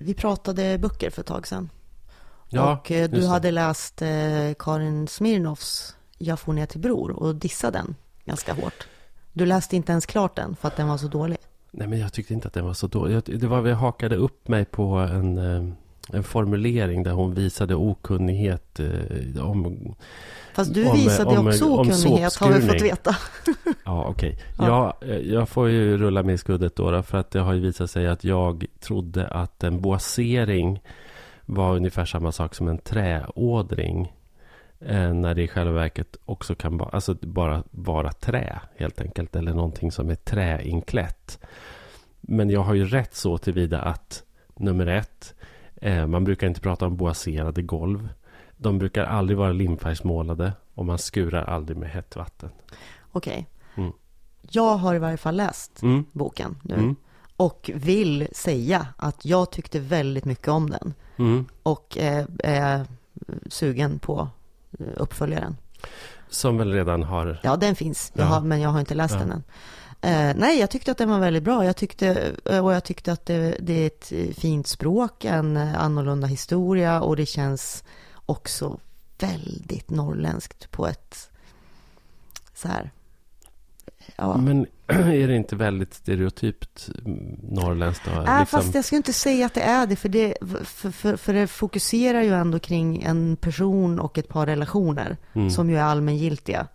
Vi pratade böcker för ett tag sedan. Ja, och du hade läst Karin Smirnoffs Jag får ner till bror och dissade den ganska hårt. Du läste inte ens klart den för att den var så dålig. Nej, men jag tyckte inte att den var så dålig. Jag hakade upp mig på en formulering där hon visade okunnighet om... Fast du visade också okunnighet, har vi fått veta. Ja, okej. Ja. Jag får ju rulla med i skuddet då, för att det har ju visat sig att jag trodde att en boasering var ungefär samma sak som en träådring. När det i själva verket också kan bara vara trä helt enkelt. Eller någonting som är träinklätt. Men jag har ju rätt så tillvida att nummer 1, man brukar inte prata om boaserade golv. De brukar aldrig vara limfärgsmålade och man skurar aldrig med hett vatten. Okej. Jag har i varje fall läst boken nu. Och vill säga att jag tyckte väldigt mycket om den. Och är sugen på uppföljaren. Som väl redan har... Ja, den finns. Men jag har inte läst den än. Nej, jag tyckte att den var väldigt bra. Jag tyckte att det är ett fint språk, en annorlunda historia, och det känns också väldigt norrländskt på ett så här. Ja. Men är det inte väldigt stereotypt norrländskt då? Fast jag ska inte säga att det är det, för det fokuserar ju ändå kring en person och ett par relationer som ju är allmängiltiga.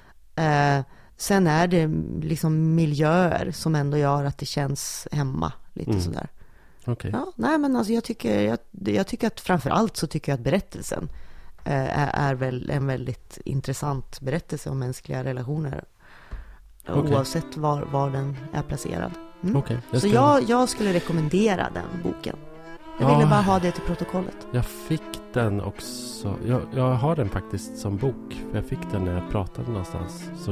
Sen är det liksom miljöer som ändå gör att det känns hemma lite sådär. Okay. Ja, nej, men alltså jag tycker att framförallt så tycker jag att berättelsen är väl en väldigt intressant berättelse om mänskliga relationer. Okay. Oavsett var den är placerad. Okay, så jag skulle rekommendera den boken. Jag ville bara ha det till protokollet. Jag fick den också. Jag har den faktiskt som bok. Jag fick den när jag pratade någonstans. Så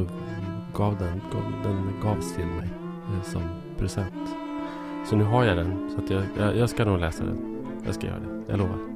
den gavs till mig som present. Så nu har jag den. Så att jag ska nog läsa den. Jag ska göra det. Jag lovar.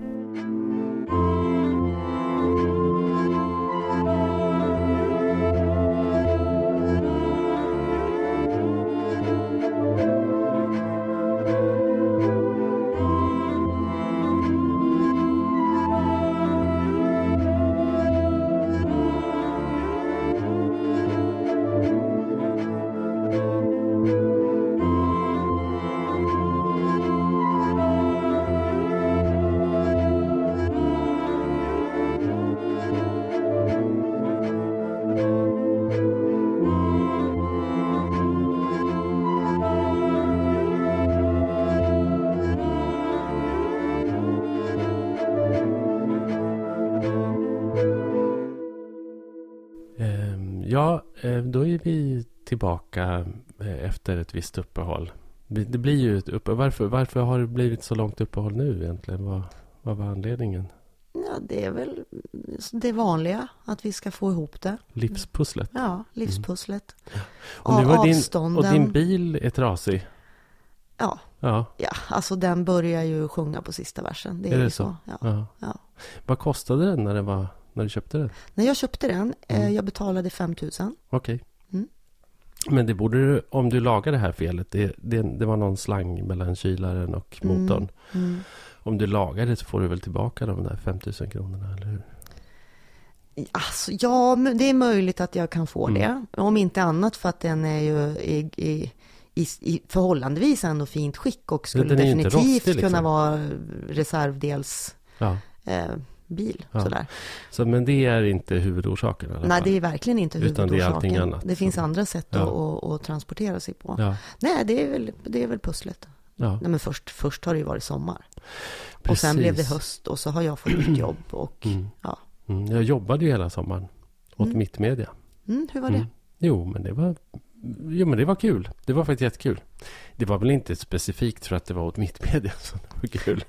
Då är vi tillbaka efter ett visst uppehåll. Det blir ju ett uppehåll. Varför har det blivit så långt uppehåll nu egentligen? Vad var anledningen? Ja, det är väl det vanliga, att vi ska få ihop det. Livspusslet. Ja, livspusslet. Och din bil är trasig. Ja, alltså den börjar ju sjunga på sista versen. Det är ju så. Ja. Vad kostade den när du köpte den? När jag köpte den, jag betalade 5 000. Okej. Men det borde du, om du lagar det här felet, det var någon slang mellan kylaren och motorn. Om du lagar det så får du väl tillbaka de där 5 000 kronorna, eller hur? Alltså, ja, det är möjligt att jag kan få det. Om inte annat för att den är ju i förhållandevis ändå fint skick och skulle definitivt rostig, liksom kunna vara reservdels bil. Sådär. Så, men det är inte huvudorsaken? Nej, det är verkligen inte huvudorsaken. Utan det är allting annat. Det finns andra sätt att transportera sig på. Ja. Nej, det är väl pusslet. Ja. Nej, men först har det ju varit sommar. Precis. Och sen blev det höst och så har jag fått ett jobb. Och, jag jobbade ju hela sommaren åt Mittmedia. Hur var det? Jo, men det var kul. Det var faktiskt jättekul. Det var väl inte specifikt för att det var åt Mittmedia så det var kul.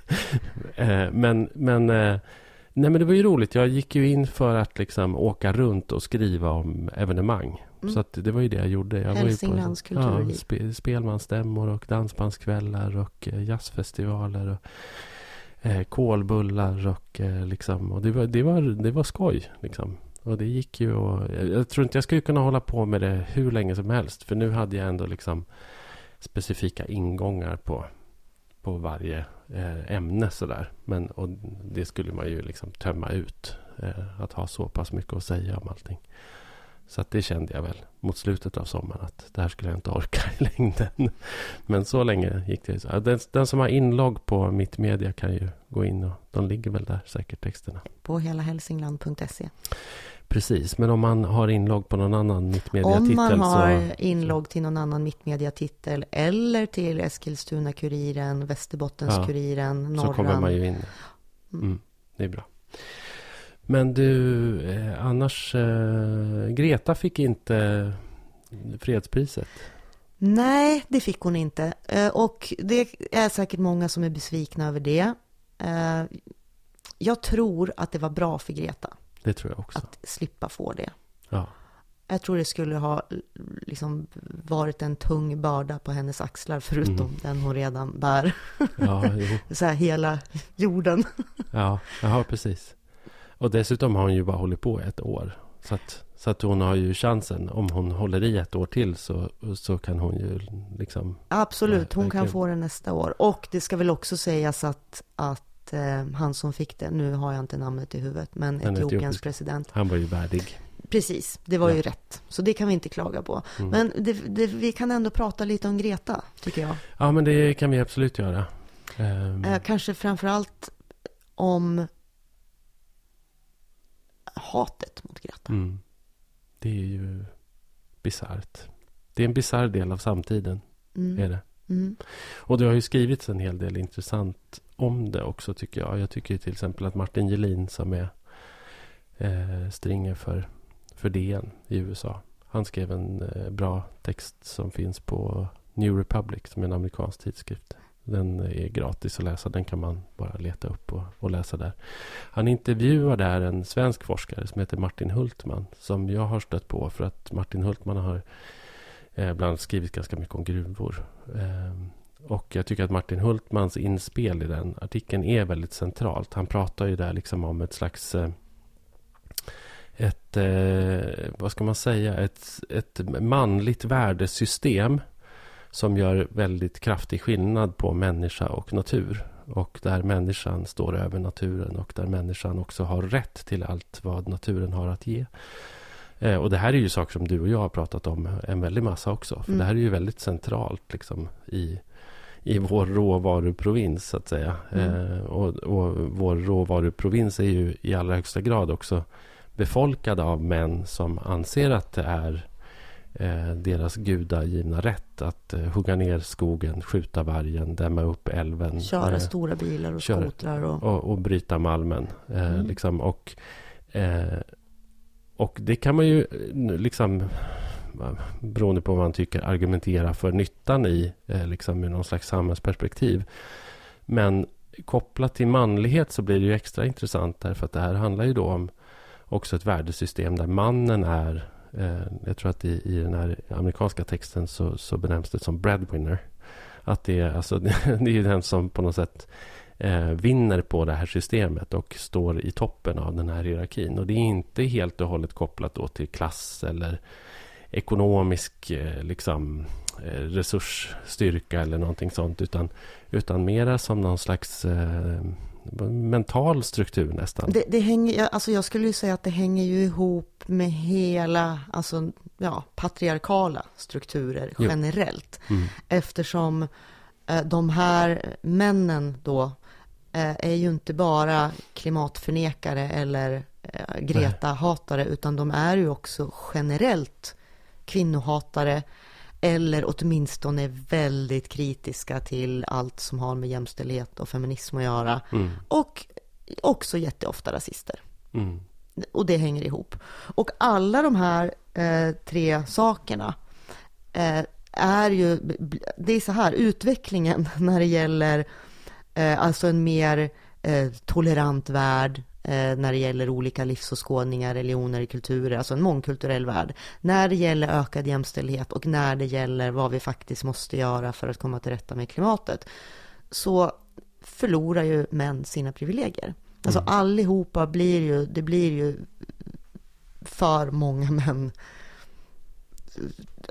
Men det var ju roligt. Jag gick ju in för att liksom åka runt och skriva om evenemang. Så att det var ju det jag gjorde. Jag Hälsinglands kulturliv. Spelmansstämmor och dansbandskvällar och jazzfestivaler och kolbullar och liksom, och det var skoj liksom. Och det gick ju, och jag tror inte jag skulle kunna hålla på med det hur länge som helst, för nu hade jag ändå liksom specifika ingångar på varje ämne sådär. Och det skulle man ju liksom tömma ut. Att ha så pass mycket att säga om allting. Så att det kände jag väl mot slutet av sommaren att det här skulle jag inte orka i längden. Men så länge gick det. Så. Den som har inlogg på Mittmedia kan ju gå in och de ligger väl där säkert texterna. På helahälsingland.se. Precis, men om man har inlogg på någon annan Mittmedia-titel. Om man har inlogg till någon annan Mittmedia-titel eller till Eskilstuna-Kuriren, Västerbottens-Kuriren, Norran. Så kommer man ju in. Det är bra. Men du, annars, Greta fick inte fredspriset. Nej, det fick hon inte. Och det är säkert många som är besvikna över det. Jag tror att det var bra för Greta. Det tror jag också. Att slippa få det. Ja. Jag tror det skulle ha liksom varit en tung börda på hennes axlar förutom den hon redan bär. Ja, så här hela jorden. Ja, precis. Och dessutom har hon ju bara hållit på ett år. Så att hon har ju chansen. Om hon håller i ett år till så kan hon ju liksom... Absolut, hon kan få det nästa år. Och det ska väl också sägas att han som fick det, nu har jag inte namnet i huvudet, men Etiopiens president. Han var ju värdig. Precis, det var ju rätt. Så det kan vi inte klaga på. Men vi kan ändå prata lite om Greta, tycker jag. Ja, men det kan vi absolut göra. Kanske framförallt om hatet mot Greta. Det är ju bisarrt. Det är en bisarr del av samtiden. Är det. Och det har ju skrivits en hel del intressant om det också, tycker jag. Jag tycker till exempel att Martin Gelin som är stringer för DN i USA. Han skrev en bra text som finns på New Republic som är en amerikansk tidskrift. Den är gratis att läsa. Den kan man bara leta upp och läsa där. Han intervjuar där en svensk forskare som heter Martin Hultman som jag har stött på för att Martin Hultman har bland annat skrivit ganska mycket om gruvor. Och jag tycker att Martin Hultmans inspel i den artikeln är väldigt centralt. Han pratar ju där liksom om ett slags vad ska man säga, ett manligt värdesystem som gör väldigt kraftig skillnad på människa och natur. Och där människan står över naturen och där människan också har rätt till allt vad naturen har att ge. Och det här är ju saker som du och jag har pratat om en väldig massa också. För det här är ju väldigt centralt liksom i vår råvaruprovins så att säga. Och vår råvaruprovins är ju i allra högsta grad också befolkad av män som anser att det är deras gudagivna rätt att hugga ner skogen, skjuta vargen, dämma upp älven. Köra stora bilar och skotrar. Och bryta malmen. Liksom, och det kan man ju liksom beroende på vad man tycker argumentera för nyttan i liksom någon slags samhällsperspektiv. Men kopplat till manlighet så blir det ju extra intressant därför att det här handlar ju då om också ett värdesystem där mannen är jag tror att i den här amerikanska texten så benämns det som breadwinner. Att det är, alltså, det är ju den som på något sätt vinner på det här systemet och står i toppen av den här hierarkin. Och det är inte helt och hållet kopplat då till klass eller ekonomisk liksom, resursstyrka eller någonting sånt utan mera som någon slags mental struktur nästan. Det hänger, alltså jag skulle ju säga att det hänger ju ihop med hela patriarkala strukturer generellt. Eftersom de här männen då är ju inte bara klimatförnekare eller Greta-hatare utan de är ju också generellt kvinnohatare eller åtminstone väldigt kritiska till allt som har med jämställdhet och feminism att göra. Och också jätteofta rasister. Och det hänger ihop. Och alla de här tre sakerna är ju, det är så här, utvecklingen när det gäller alltså en mer tolerant värld när det gäller olika livsåskådningar, religioner, kulturer, alltså en mångkulturell värld. När det gäller ökad jämställdhet och när det gäller vad vi faktiskt måste göra för att komma till rätta med klimatet, så förlorar ju män sina privilegier. Alltså allihopa det blir ju för många män.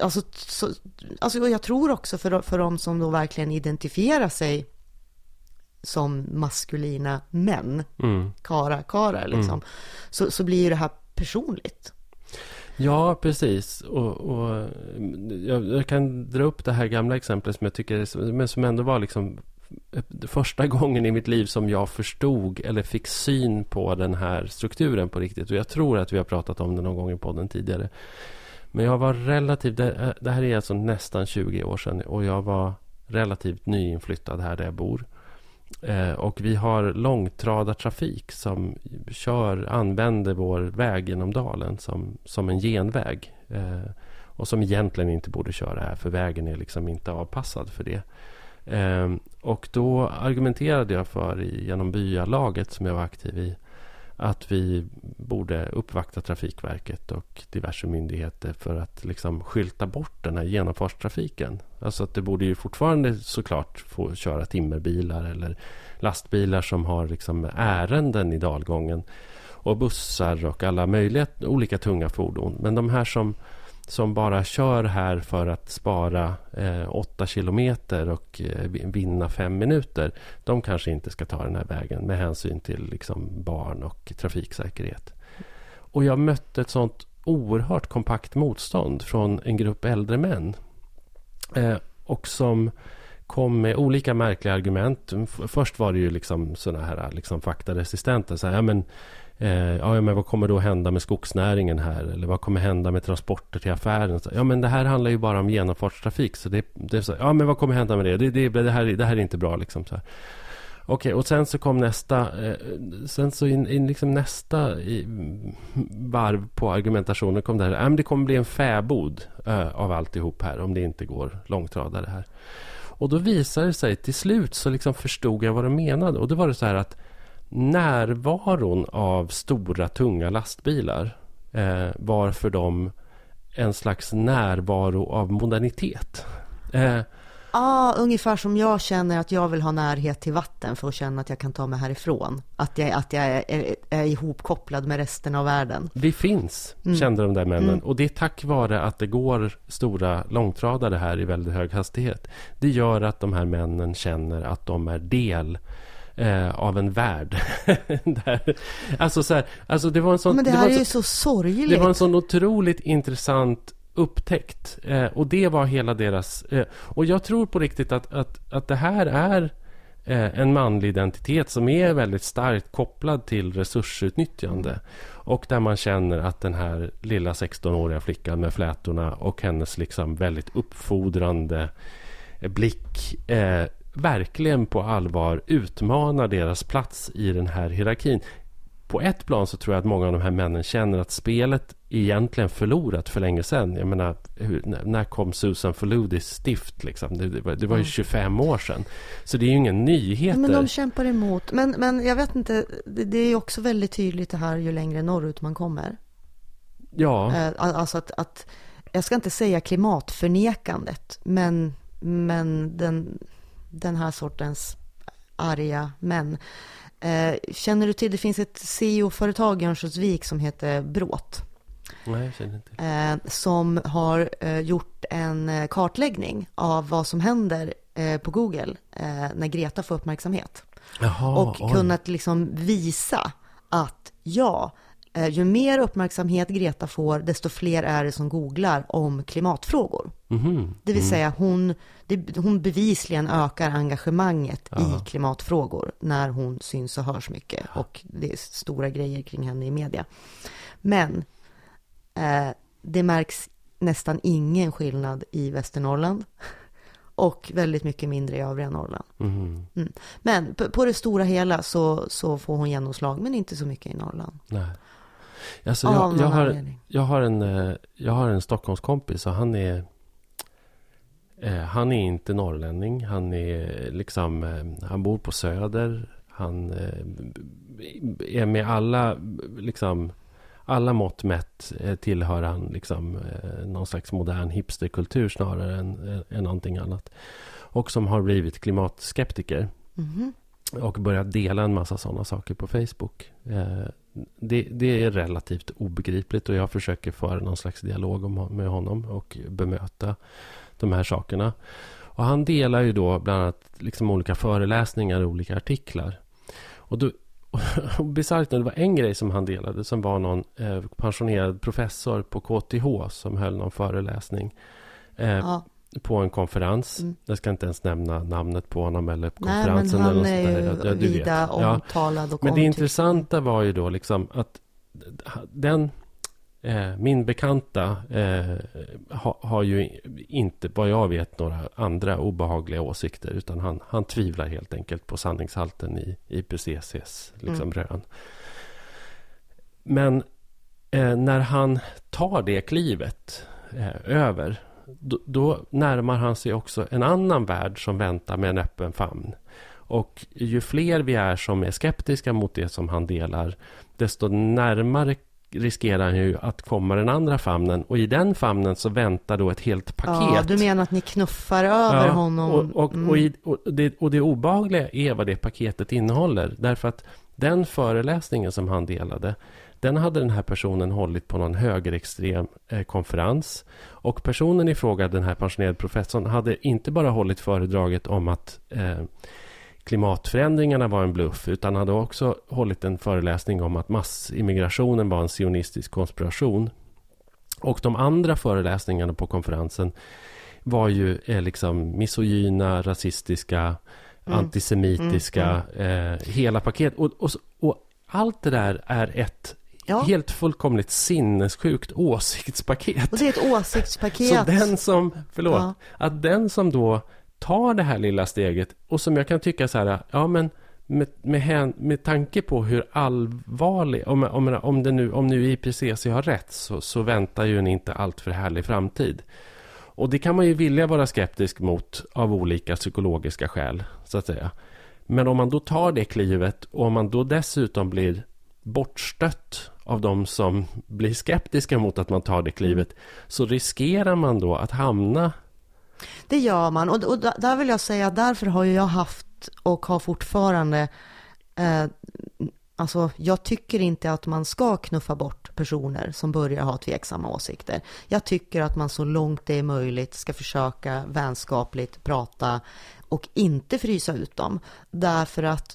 Alltså jag tror också för de som då verkligen identifierar sig som maskulina män, kara liksom, så blir ju det här personligt. Ja, precis. Och jag kan dra upp det här gamla exemplet som jag tycker, men som ändå var liksom första gången i mitt liv som jag förstod eller fick syn på den här strukturen på riktigt. Och jag tror att vi har pratat om det någon gång i podden tidigare. Men jag var det här är alltså nästan 20 år sedan, och jag var relativt nyinflyttad här där jag bor. Och vi har långtradartrafik som använder vår väg genom dalen som en genväg. Och som egentligen inte borde köra här, för vägen är liksom inte avpassad för det. Och då argumenterade jag genom byalaget som jag var aktiv i, att vi borde uppvakta Trafikverket och diverse myndigheter för att liksom skylta bort den här genomfartstrafiken. Alltså att det borde ju fortfarande såklart få köra timmerbilar eller lastbilar som har liksom ärenden i dalgången, och bussar och alla möjliga olika tunga fordon. Men de här som bara kör här för att spara 8 kilometer och vinna 5 minuter, de kanske inte ska ta den här vägen med hänsyn till liksom barn och trafiksäkerhet. Och jag mötte ett sånt oerhört kompakt motstånd från en grupp äldre män. Och som kom med olika märkliga argument. Först var det ju liksom såna här liksom faktaresistenta. Så här, men vad kommer då hända med skogsnäringen här? Eller vad kommer hända med transporter till affären? Ja, men det här handlar ju bara om genomfartstrafik. Så det är så, ja, men vad kommer hända med det? Det här är inte bra liksom så här. Okej, och sen så kom nästa varv på argumentationen kom det här. Det kommer bli en fäbod av alltihop här om det inte går långtradare här. Och då visade det sig till slut, så liksom förstod jag vad de menade. Och då var det så här att närvaron av stora tunga lastbilar var för dem en slags närvaro av modernitet. Ungefär som jag känner att jag vill ha närhet till vatten för att känna att jag kan ta mig härifrån. Att jag är ihopkopplad med resten av världen. Vi finns, kände de där männen. Och det är tack vare att det går stora långtradare här i väldigt hög hastighet. Det gör att de här männen känner att de är del av en värld. Det var en sån, men det här är ju så sorgligt. Det var en sån otroligt intressant upptäckt. Och det var hela deras... och jag tror på riktigt att det här är en manlig identitet som är väldigt starkt kopplad till resursutnyttjande. Och där man känner att den här lilla 16-åriga flickan med flätorna och hennes liksom väldigt uppfordrande blick verkligen på allvar utmanar deras plats i den här hierarkin. På ett plan så tror jag att många av de här männen känner att spelet egentligen förlorat för länge sedan. Jag menar, när kom Susan Faludis stift liksom? Det var ju 25 år sedan. Så det är ju ingen nyhet. Men de kämpar emot. Men jag vet inte, det är ju också väldigt tydligt det här ju längre norrut man kommer. Ja. Alltså att jag ska inte säga klimatförnekandet, men den här sortens arga män. Känner du till, det finns ett CEO-företag i Örnsköldsvik som heter Bråt. Nej, jag känner inte. Som har gjort en kartläggning av vad som händer på Google när Greta får uppmärksamhet. Och kunnat liksom visa att ju mer uppmärksamhet Greta får, desto fler är det som googlar om klimatfrågor. Det vill säga hon bevisligen ökar engagemanget i klimatfrågor när hon syns och hörs mycket. Och det är stora grejer kring henne i media. Men det märks nästan ingen skillnad i Västernorrland. Och väldigt mycket mindre i övriga Norrland. Men på det stora hela så får hon genomslag, men inte så mycket i Norrland. Nej. Alltså jag har en Stockholmskompis, och han är inte norrlänning. Han är liksom, han bor på Söder. Han är med alla mått mätt tillhör han liksom någon slags modern hipsterkultur snarare än någonting annat. Och som har blivit klimatskeptiker. Och börjat dela en massa sådana saker på Facebook. Det är relativt obegripligt, och jag försöker föra någon slags dialog med honom och bemöta de här sakerna. Och han delar ju då bland annat liksom olika föreläsningar och olika artiklar. Och bisarrt, det var en grej som han delade som var någon pensionerad professor på KTH som höll någon föreläsning på en konferens. Jag ska inte ens nämna namnet på honom eller på konferensen. Nej, men han eller är ju vida omtalad och men det intressanta var ju då liksom att min bekanta har ju inte, vad jag vet, några andra obehagliga åsikter, utan han tvivlar helt enkelt på sanningshalten i IPCCs liksom rön. Men när han tar det klivet över, då närmar han sig också en annan värld som väntar med en öppen famn. Och ju fler vi är som är skeptiska mot det som han delar, desto närmare riskerar han ju att komma den andra famnen. Och i den famnen så väntar då ett helt paket. Ja, du menar att ni knuffar över honom? Och det obehagliga är vad det paketet innehåller. Därför att den föreläsningen som han delade, den hade den här personen hållit på någon högerextrem konferens. Och personen i fråga, den här pensionerade professorn, hade inte bara hållit föredraget om att klimatförändringarna var en bluff, utan hade också hållit en föreläsning om att massimmigrationen var en sionistisk konspiration. Och de andra föreläsningarna på konferensen var ju liksom misogyna, rasistiska, antisemitiska, hela paket. Och allt det där är ett helt fullkomligt sinnessjukt åsiktspaket. Och det är ett åsiktspaket. Så den som då tar det här lilla steget, och som jag kan tycka så här, ja men med tanke på hur allvarlig, om nu IPCC har rätt, så väntar ju en inte allt för härlig framtid. Och det kan man ju vilja vara skeptisk mot av olika psykologiska skäl, så att säga. Men om man då tar det klivet, och om man då dessutom blir bortstött av de som blir skeptiska mot att man tar det klivet, så riskerar man då att hamna. Det gör man, och där vill jag säga att därför har jag haft och har fortfarande alltså jag tycker inte att man ska knuffa bort personer som börjar ha tveksamma åsikter. Jag tycker att man så långt det är möjligt ska försöka vänskapligt prata och inte frysa ut dem, därför att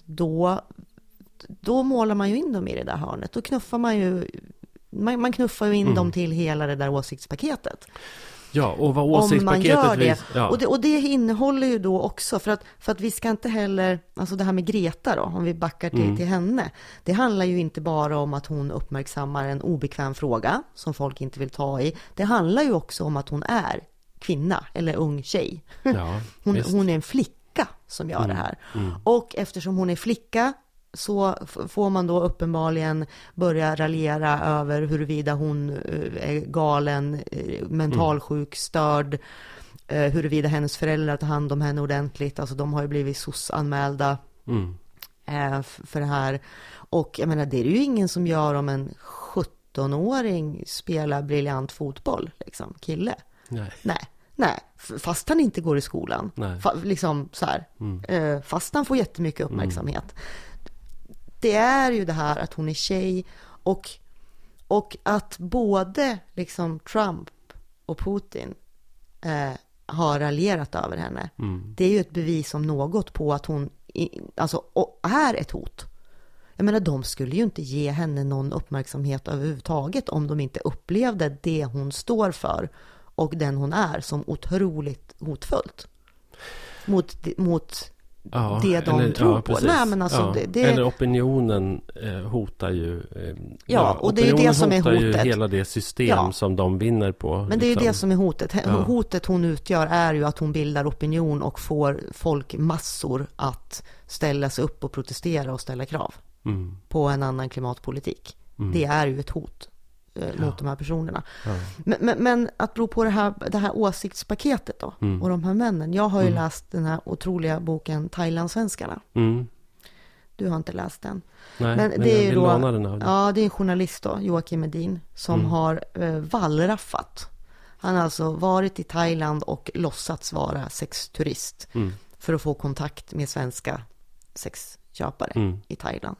då målar man ju in dem i det där hörnet. Då knuffar man knuffar ju in dem till hela det där åsiktspaketet. Ja, och vad åsiktspaketet... Om man gör det. Och det innehåller ju då också, för att vi ska inte heller, alltså det här med Greta då, om vi backar till henne. Det handlar ju inte bara om att hon uppmärksammar en obekväm fråga som folk inte vill ta i. Det handlar ju också om att hon är kvinna eller ung tjej. Ja, hon är en flicka som gör det här. Och eftersom hon är flicka, så får man då uppenbarligen börja raljera över huruvida hon är galen, mentalsjuk, störd, huruvida hennes föräldrar tar hand om henne ordentligt. Alltså de har ju blivit SOS-anmälda för det här. Och jag menar, det är ju ingen som gör om en 17-åring spelar briljant fotboll, liksom, kille. Nej, fast han inte går i skolan. Liksom så här, fast han får jättemycket uppmärksamhet. Det är ju det här att hon är tjej, och att både liksom Trump och Putin har raljerat över henne. Det är ju ett bevis om något på att hon alltså är ett hot. Jag menar, de skulle ju inte ge henne någon uppmärksamhet överhuvudtaget om de inte upplevde det hon står för och den hon är som otroligt hotfullt mot det de tror på. Nej, men alltså, eller opinionen hotar ju och det är det som är hotet. Ju hela det system som de vinner på. Men det är ju det som är hotet. Hotet hon utgör är ju att hon bildar opinion och får folkmassor att ställa sig upp och protestera och ställa krav på en annan klimatpolitik. Det är ju ett hot mot de här personerna. Men att bero på det här åsiktspaketet då, och de här männen. Jag har ju läst den här otroliga boken Thailandsvenskarna. Du har inte läst den. Nej, men det är ju då, det är en journalist då, Joakim Edin, som har wallraffat. Han har alltså varit i Thailand och låtsats vara sexturist för att få kontakt med svenska sexköpare i Thailand.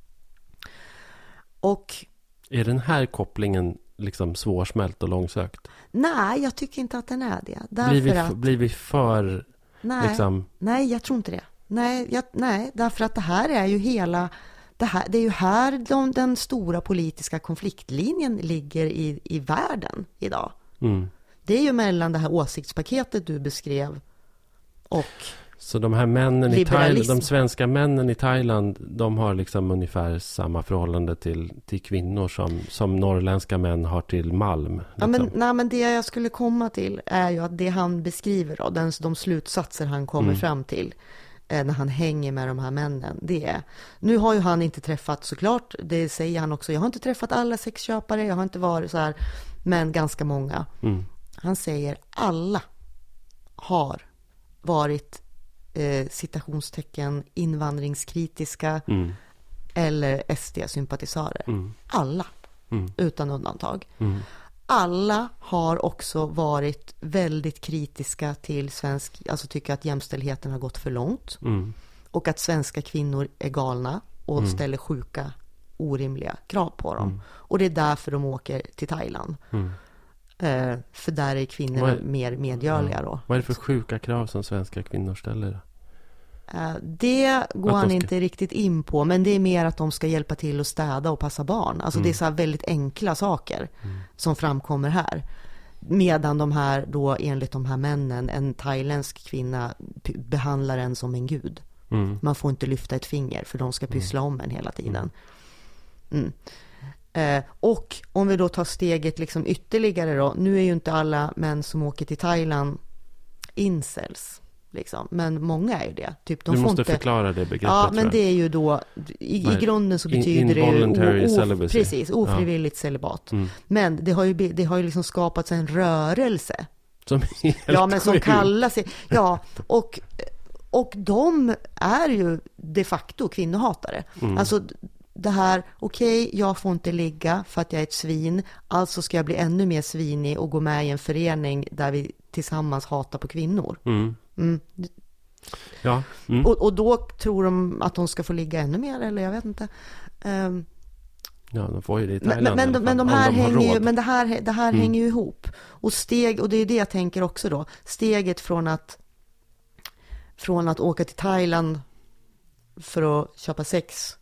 Och är den här kopplingen liksom svårsmält och långsökt? Nej, jag tycker inte att den är det. Därför blir vi för Nej, liksom... nej, jag tror inte det. Nej, därför att det här är ju det är ju här den stora politiska konfliktlinjen ligger i världen idag. Det är ju mellan det här åsiktspaketet du beskrev och så de här männen i liberalism. Thailand, de svenska männen i Thailand, de har liksom ungefär samma förhållande till kvinnor som norrländska män har till malm. Liksom. Ja, men det jag skulle komma till är ju att det han beskriver då, de slutsatser han kommer fram till när han hänger med de här männen, det är, nu har ju han inte träffat, såklart, det säger han också, jag har inte träffat alla sexköpare, jag har inte varit så här, men ganska många. Han säger alla har varit citationstecken invandringskritiska eller SD-sympatisörer. Alla, utan undantag. Alla har också varit väldigt kritiska till alltså tycker att jämställdheten har gått för långt. Och att svenska kvinnor är galna och ställer sjuka, orimliga krav på dem. Och det är därför de åker till Thailand. För där är kvinnor mer medgörliga då. Vad är det för sjuka krav som svenska kvinnor ställer? Det går han inte riktigt in på, men det är mer att de ska hjälpa till att städa och passa barn. Alltså det är så här väldigt enkla saker som framkommer här. Medan de här då, enligt de här männen, en thailändsk kvinna behandlar en som en gud. Man får inte lyfta ett finger för de ska pyssla om en hela tiden. Och om vi då tar steget liksom ytterligare då, nu är ju inte alla män som åker till Thailand incels liksom, men många är ju det. Typ, du måste förklara det begreppet. Ja, men det är ju då i grunden så betyder det ju ofrivilligt celibat. Men det har ju liksom skapats en rörelse som kallar sig och de är ju de facto kvinnohatare. Alltså det här, okej, jag får inte ligga för att jag är ett svin, alltså ska jag bli ännu mer svinig och gå med i en förening där vi tillsammans hatar på kvinnor. Ja. Och då tror de att de ska få ligga ännu mer, eller jag vet inte. Ja, de får ju det i Thailand. Men de här hänger ju, men det här hänger ju ihop. Och det är det jag tänker också då. Steget från att åka till Thailand för att köpa sex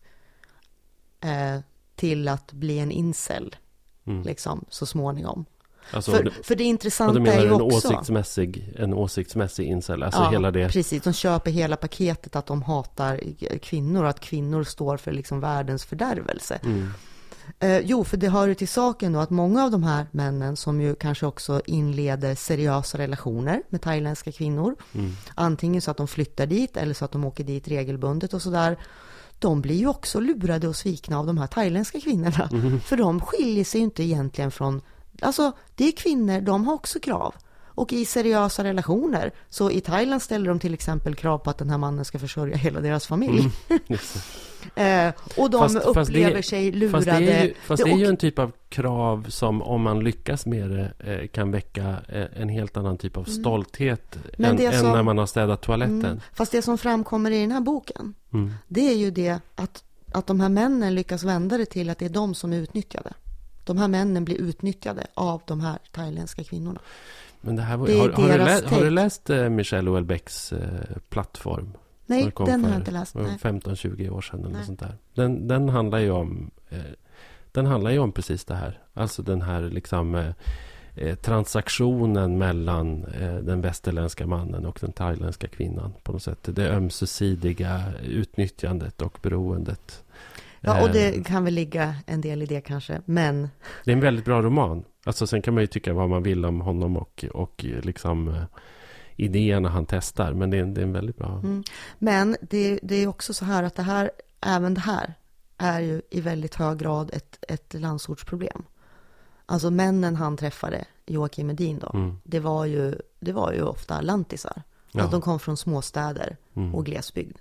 till att bli en incel liksom, så småningom. Alltså, för det intressanta är ju också en åsiktsmässig incel, alltså hela det. Precis, de köper hela paketet att de hatar kvinnor och att kvinnor står för liksom världens fördärvelse. För det hör ju till saken då att många av de här männen som ju kanske också inleder seriösa relationer med thailändska kvinnor, antingen så att de flyttar dit eller så att de åker dit regelbundet och sådär, de blir ju också lurade och svikna av de här thailändska kvinnorna. För de skiljer sig ju inte egentligen från, alltså det är kvinnor, de har också krav. Och i seriösa relationer, så i Thailand ställer de till exempel krav på att den här mannen ska försörja hela deras familj. Och de upplever sig lurade. Fast det är ju en typ av krav som, om man lyckas med det, kan väcka en helt annan typ av stolthet än när man har städat toaletten. Fast det som framkommer i den här boken, det är ju det att de här männen lyckas vända det till att det är de som är utnyttjade. De här männen blir utnyttjade av de här thailändska kvinnorna. Men det här har du läst Michelle Houellebecqs plattform? Nej, den har jag inte läst. 15-20 år sedan eller sånt där. Den handlar ju om precis det här. Alltså den här liksom transaktionen mellan den västerländska mannen och den thailändska kvinnan på något sätt. Det ömsesidiga utnyttjandet och beroendet. Ja, och det kan väl ligga en del i det kanske, men... Det är en väldigt bra roman. Alltså sen kan man ju tycka vad man vill om honom och liksom idéerna han testar, men det är en väldigt bra... Men det är också så här att även det här är ju i väldigt hög grad ett landsortsproblem. Alltså männen han träffade, Joakim Medin då, det var ju ofta lantisar. Ja. Att de kom från småstäder och glesbygd.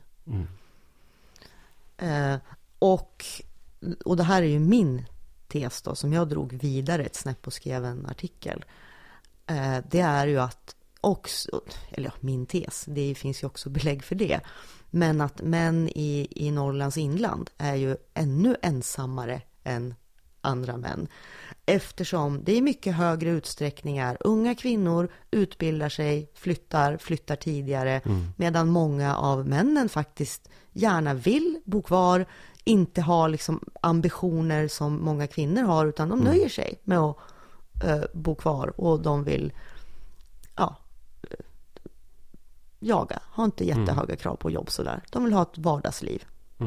Och det här är ju min tes då, som jag drog vidare ett snäpp och skrev en artikel. Det är ju att också, eller ja, min tes, det finns ju också belägg för det, men att män i Norrlands inland är ju ännu ensammare än andra män. Eftersom det är mycket högre utsträckningar. Unga kvinnor utbildar sig, flyttar tidigare. Medan många av männen faktiskt gärna vill bo kvar. Inte ha liksom ambitioner som många kvinnor har. Utan de nöjer sig med att bo kvar. Och de vill jaga. Har inte jättehöga krav på jobb sådär. De vill ha ett vardagsliv.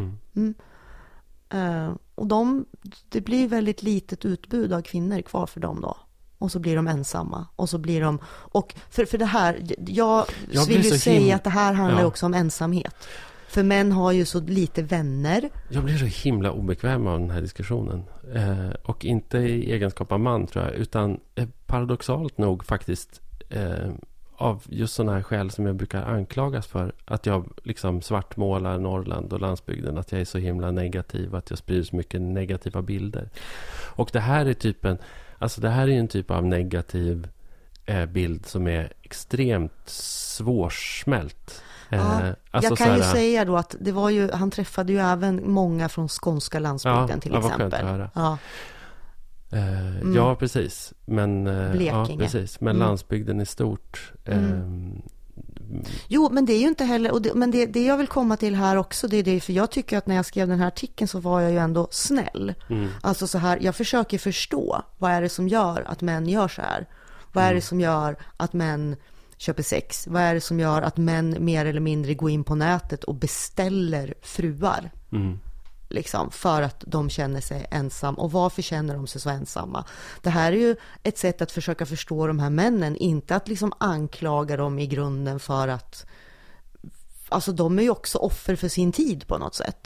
Och det blir väldigt litet utbud av kvinnor kvar för dem då. Och så blir de ensamma. Och så blir de... Och för det här... Jag vill ju säga att det här handlar också om ensamhet. För män har ju så lite vänner. Jag blir så himla obekväm av den här diskussionen. Och inte i egenskap av man, tror jag. Utan paradoxalt nog faktiskt... av just sådana här skäl som jag brukar anklagas för. Att jag liksom svartmålar Norrland och landsbygden. Att jag är så himla negativ. Att jag sprider så mycket negativa bilder. Och det här är en typ av negativ bild som är extremt svårsmält. Jag kan ju säga då att det var ju, han träffade ju även många från skånska landsbygden till exempel. Ja, precis. Men, precis. Men landsbygden är stort. Jo, men det är ju inte heller... Men det jag vill komma till här också, det är det, för jag tycker att när jag skrev den här artikeln så var jag ju ändå snäll. Alltså så här, jag försöker förstå vad är det som gör att män gör så här. Vad är det som gör att män köper sex? Vad är det som gör att män mer eller mindre går in på nätet och beställer fruar? Liksom, för att de känner sig ensam. Och varför känner de sig så ensamma? Det här är ju ett sätt att försöka förstå de här männen. Inte att liksom anklaga dem i grunden för att... Alltså de är ju också offer för sin tid på något sätt.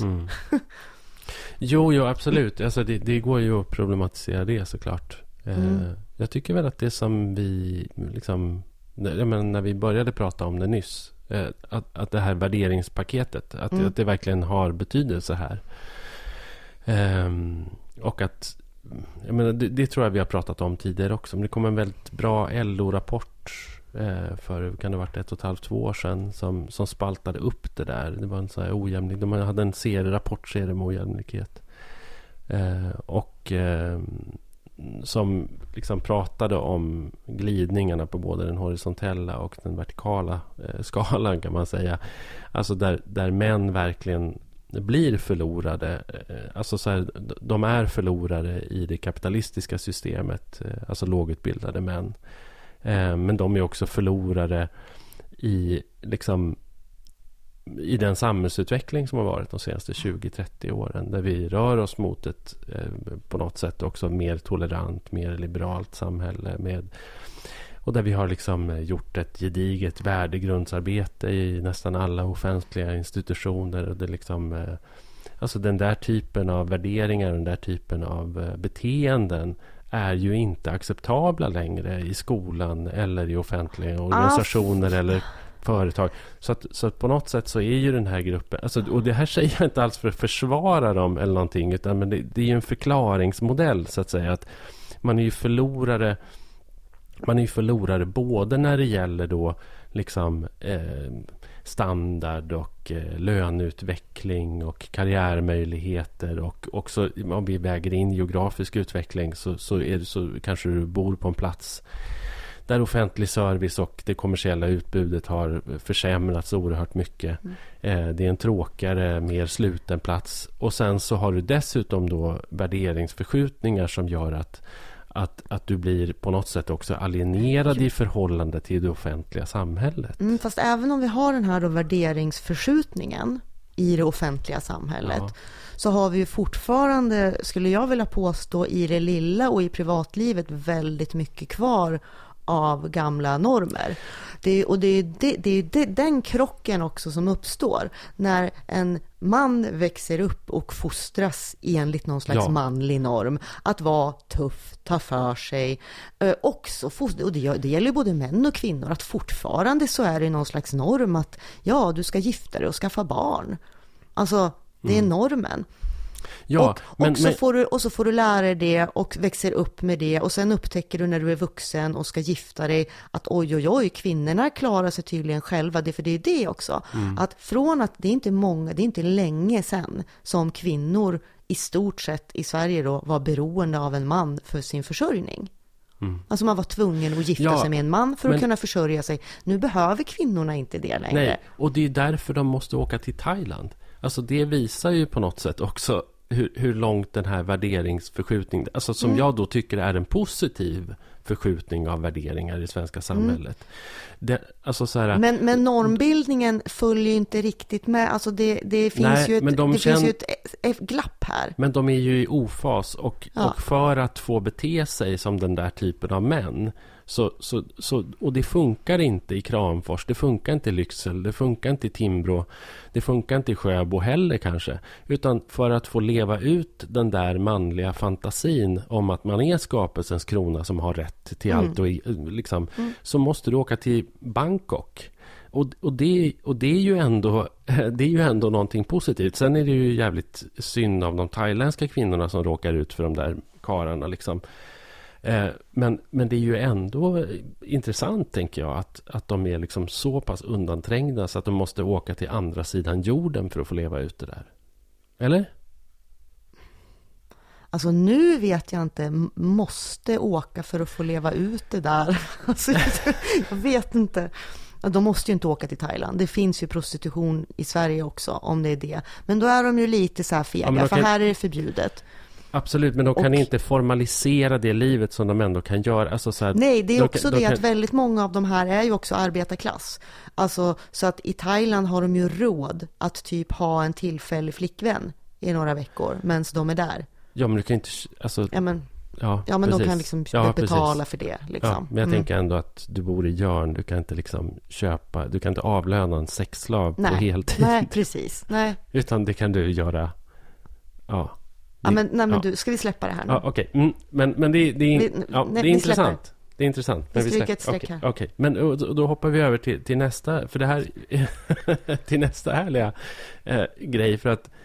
Jo, absolut. Alltså det går ju att problematisera det såklart. Jag tycker väl att det som vi liksom... när vi började prata om det nyss, att det här värderingspaketet, att det verkligen har betydelse här. Och att jag menar, det tror jag vi har pratat om tidigare också. Men det kom en väldigt bra LO-rapport för, kan det ha varit 1,5-2 år sedan, som spaltade upp det där. Det var en så här ojämlik, de hade en rapportserie med ojämlikhet. Som liksom pratade om glidningarna på både den horisontella och den vertikala skalan, kan man säga. Alltså där män verkligen blir förlorade. Alltså så här, de är förlorare i det kapitalistiska systemet, alltså lågutbildade män. Men de är också förlorare i liksom i den samhällsutveckling som har varit de senaste 20-30 åren, där vi rör oss mot ett på något sätt också mer tolerant, mer liberalt samhälle och där vi har liksom gjort ett gediget värdegrundsarbete i nästan alla offentliga institutioner, och det liksom alltså den där typen av värderingar, den där typen av beteenden är ju inte acceptabla längre i skolan eller i offentliga organisationer eller företag. Så att på något sätt så är ju den här gruppen, alltså, och det här säger jag inte alls för att försvara dem eller någonting, utan men det är ju en förklaringsmodell så att säga, att man är ju förlorare både när det gäller då liksom standard och löneutveckling och karriärmöjligheter, och också om vi väger in geografisk utveckling så kanske du bor på en plats där offentlig service och det kommersiella utbudet har försämrats oerhört mycket. Det är en tråkigare, mer sluten plats. Och sen så har du dessutom då värderingsförskjutningar som gör att du blir på något sätt också alienerad i förhållande till det offentliga samhället. Fast även om vi har den här då värderingsförskjutningen i det offentliga samhället, så har vi ju fortfarande, skulle jag vilja påstå, i det lilla och i privatlivet väldigt mycket kvar av gamla normer. Det är den krocken också som uppstår när en man växer upp och fostras enligt någon slags manlig norm. Att vara tuff, ta för sig. Också och det gäller både män och kvinnor, att fortfarande så är det någon slags norm att du ska gifta dig och skaffa barn. Alltså, det är normen. Ja, så får du lära dig det och växer upp med det, och sen upptäcker du när du är vuxen och ska gifta dig att oj, kvinnorna klarar sig tydligen själva. För det är det också. Att från att det är inte länge sedan som kvinnor i stort sett i Sverige då var beroende av en man för sin försörjning. Alltså man var tvungen att gifta sig med en man för att kunna försörja sig. Nu behöver kvinnorna inte det längre. Nej, och det är därför de måste åka till Thailand. Alltså det visar ju på något sätt också hur långt den här värderingsförskjutningen, alltså som jag då tycker är en positiv förskjutning av värderingar i det svenska samhället. Det, alltså så här, men normbildningen följer ju inte riktigt med. Alltså det finns ju ett glapp här. Men de är ju i ofas och för att få bete sig som den där typen av män och det funkar inte i Kramfors, det funkar inte i Lycksele, det funkar inte i Timbro, det funkar inte i Sjöbo heller kanske, utan för att få leva ut den där manliga fantasin om att man är skapelsens krona som har rätt till allt och liksom, så måste du åka till Bangkok. Och det är ju ändå någonting positivt. Sen är det ju jävligt synd av de thailändska kvinnorna som råkar ut för de där kararna liksom. Men det är ju ändå intressant, tänker jag, att de är liksom så pass undanträngda så att de måste åka till andra sidan jorden för att få leva ut det där. Eller? Alltså nu vet jag inte, måste åka för att få leva ut det där. Alltså, jag vet inte. De måste ju inte åka till Thailand. Det finns ju prostitution i Sverige också, om det är det. Men då är de ju lite så här fega, för här är det förbjudet. Absolut, men de kan inte formalisera det livet som de ändå kan göra. Alltså så här, nej, det är också det att väldigt många av de här är ju också arbetarklass. Alltså, så att i Thailand har de ju råd att typ ha en tillfällig flickvän i några veckor medan de är där. Ja, men du kan inte... Alltså, ja, men de kan liksom betala för det. Liksom. Ja, men jag tänker ändå att du bor i Jörn. Du kan inte liksom köpa... Du kan inte avlöna en sexslav på heltid. Nej, precis. Nej. Utan det kan du göra... Ja. Men du, ska vi släppa det här nu? Ja, okej. Men det är intressant. Det är intressant. Men vi stryker ett streck här. Okej. Men då hoppar vi över till nästa. För det här... till nästa härliga grej. För att...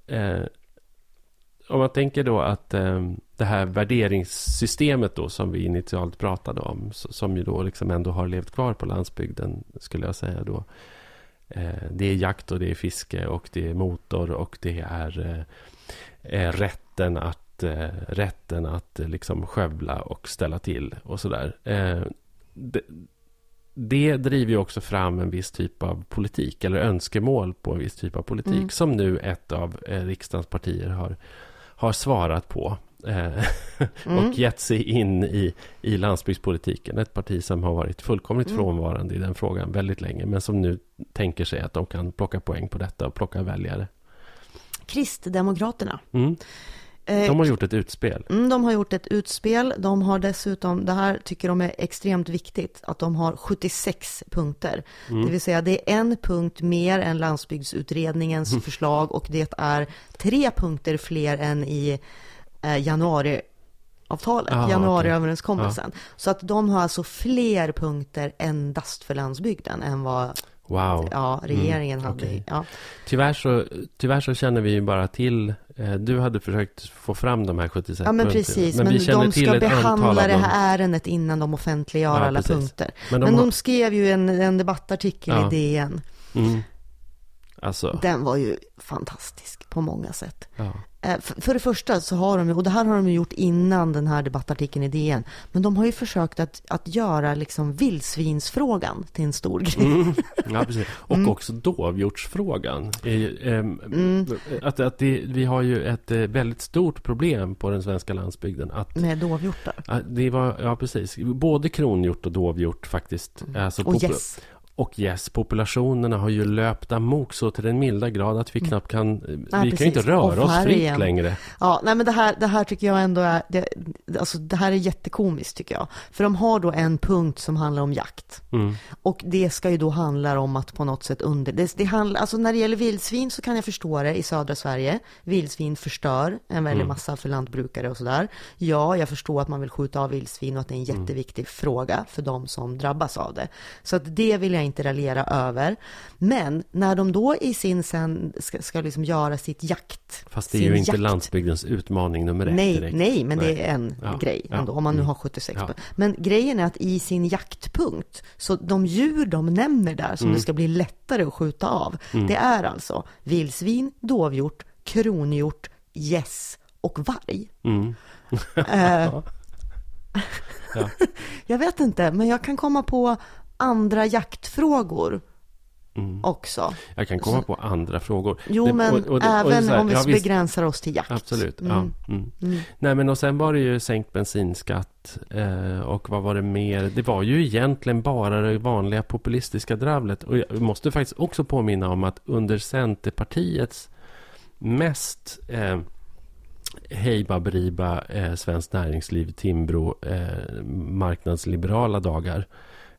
om man tänker då att det här värderingssystemet då som vi initialt pratade om, som ju då liksom ändå har levt kvar på landsbygden, skulle jag säga då. Det är jakt och det är fiske och det är motor och det är rätten att liksom skövla och ställa till och sådär. Det driver ju också fram en viss typ av politik eller önskemål på en viss typ av politik som nu ett av riksdagens partier har svarat på och gett sig in i landsbygdspolitiken. Ett parti som har varit fullkomligt frånvarande i den frågan väldigt länge, men som nu tänker sig att de kan plocka poäng på detta och plocka väljare. Kristdemokraterna. De har gjort ett utspel. De har gjort ett utspel. De har dessutom, det här tycker de är extremt viktigt, att de har 76 punkter. Det vill säga det är en punkt mer än landsbygdsutredningens förslag och det är 3 punkter fler än i januariöverenskommelsen. Okay. Så att de har alltså fler punkter endast för landsbygden än vad regeringen hade. Okay. Ja. Tyvärr så känner vi ju bara till, du hade försökt få fram de här 76 punkterna. Ja, men precis, men de ska behandla det här ärendet innan de offentliggör alla punkter. Men de skrev ju en debattartikel i DN. Alltså. Den var ju fantastisk på många sätt. För det första så har de ju, och det här har de gjort innan den här debattartikeln i DN, men de har ju försökt att göra liksom vildsvinsfrågan till en stor grej. Ja, precis. Och också dovhjortsfrågan. Vi har ju ett väldigt stort problem på den svenska landsbygden. Med dovhjortar? Ja, precis. Både kronhjort och dovhjort faktiskt. Alltså och populationerna har ju löpt amok så till den milda grad att vi knappt kan... vi kan inte röra oss fritt längre. Ja, nej, men det här tycker jag ändå är... Det här är jättekomiskt tycker jag. För de har då en punkt som handlar om jakt. Och det ska ju då handla om att på något sätt alltså när det gäller vildsvin så kan jag förstå det i södra Sverige. Vildsvin förstör en väldig massa för lantbrukare och sådär. Ja, jag förstår att man vill skjuta av vildsvin och att det är en jätteviktig fråga för de som drabbas av det. Så att det vill jag inte raljera över. Men när de då i sin sen ska liksom göra sitt jakt. Fast det är ju inte landsbygdens utmaning nummer 1 direkt. Nej, men det är en grej ändå, om man nu har 76. Men grejen är att i sin jaktpunkt, så de djur de nämner där som det ska bli lättare att skjuta av, det är alltså vildsvin, dovhjort, kronhjort, gäss och varg. Ja. Ja. Jag vet inte, men jag kan komma på andra jaktfrågor också. Jag kan komma på andra frågor. Jo, men även om vi begränsar oss till jakt. Absolut, Nej, men och sen var det ju sänkt bensinskatt och vad var det mer? Det var ju egentligen bara det vanliga populistiska dravlet. Och jag måste faktiskt också påminna om att under Centerpartiets mest hejbaberiba Svenskt Näringsliv, Timbro, marknadsliberala dagar,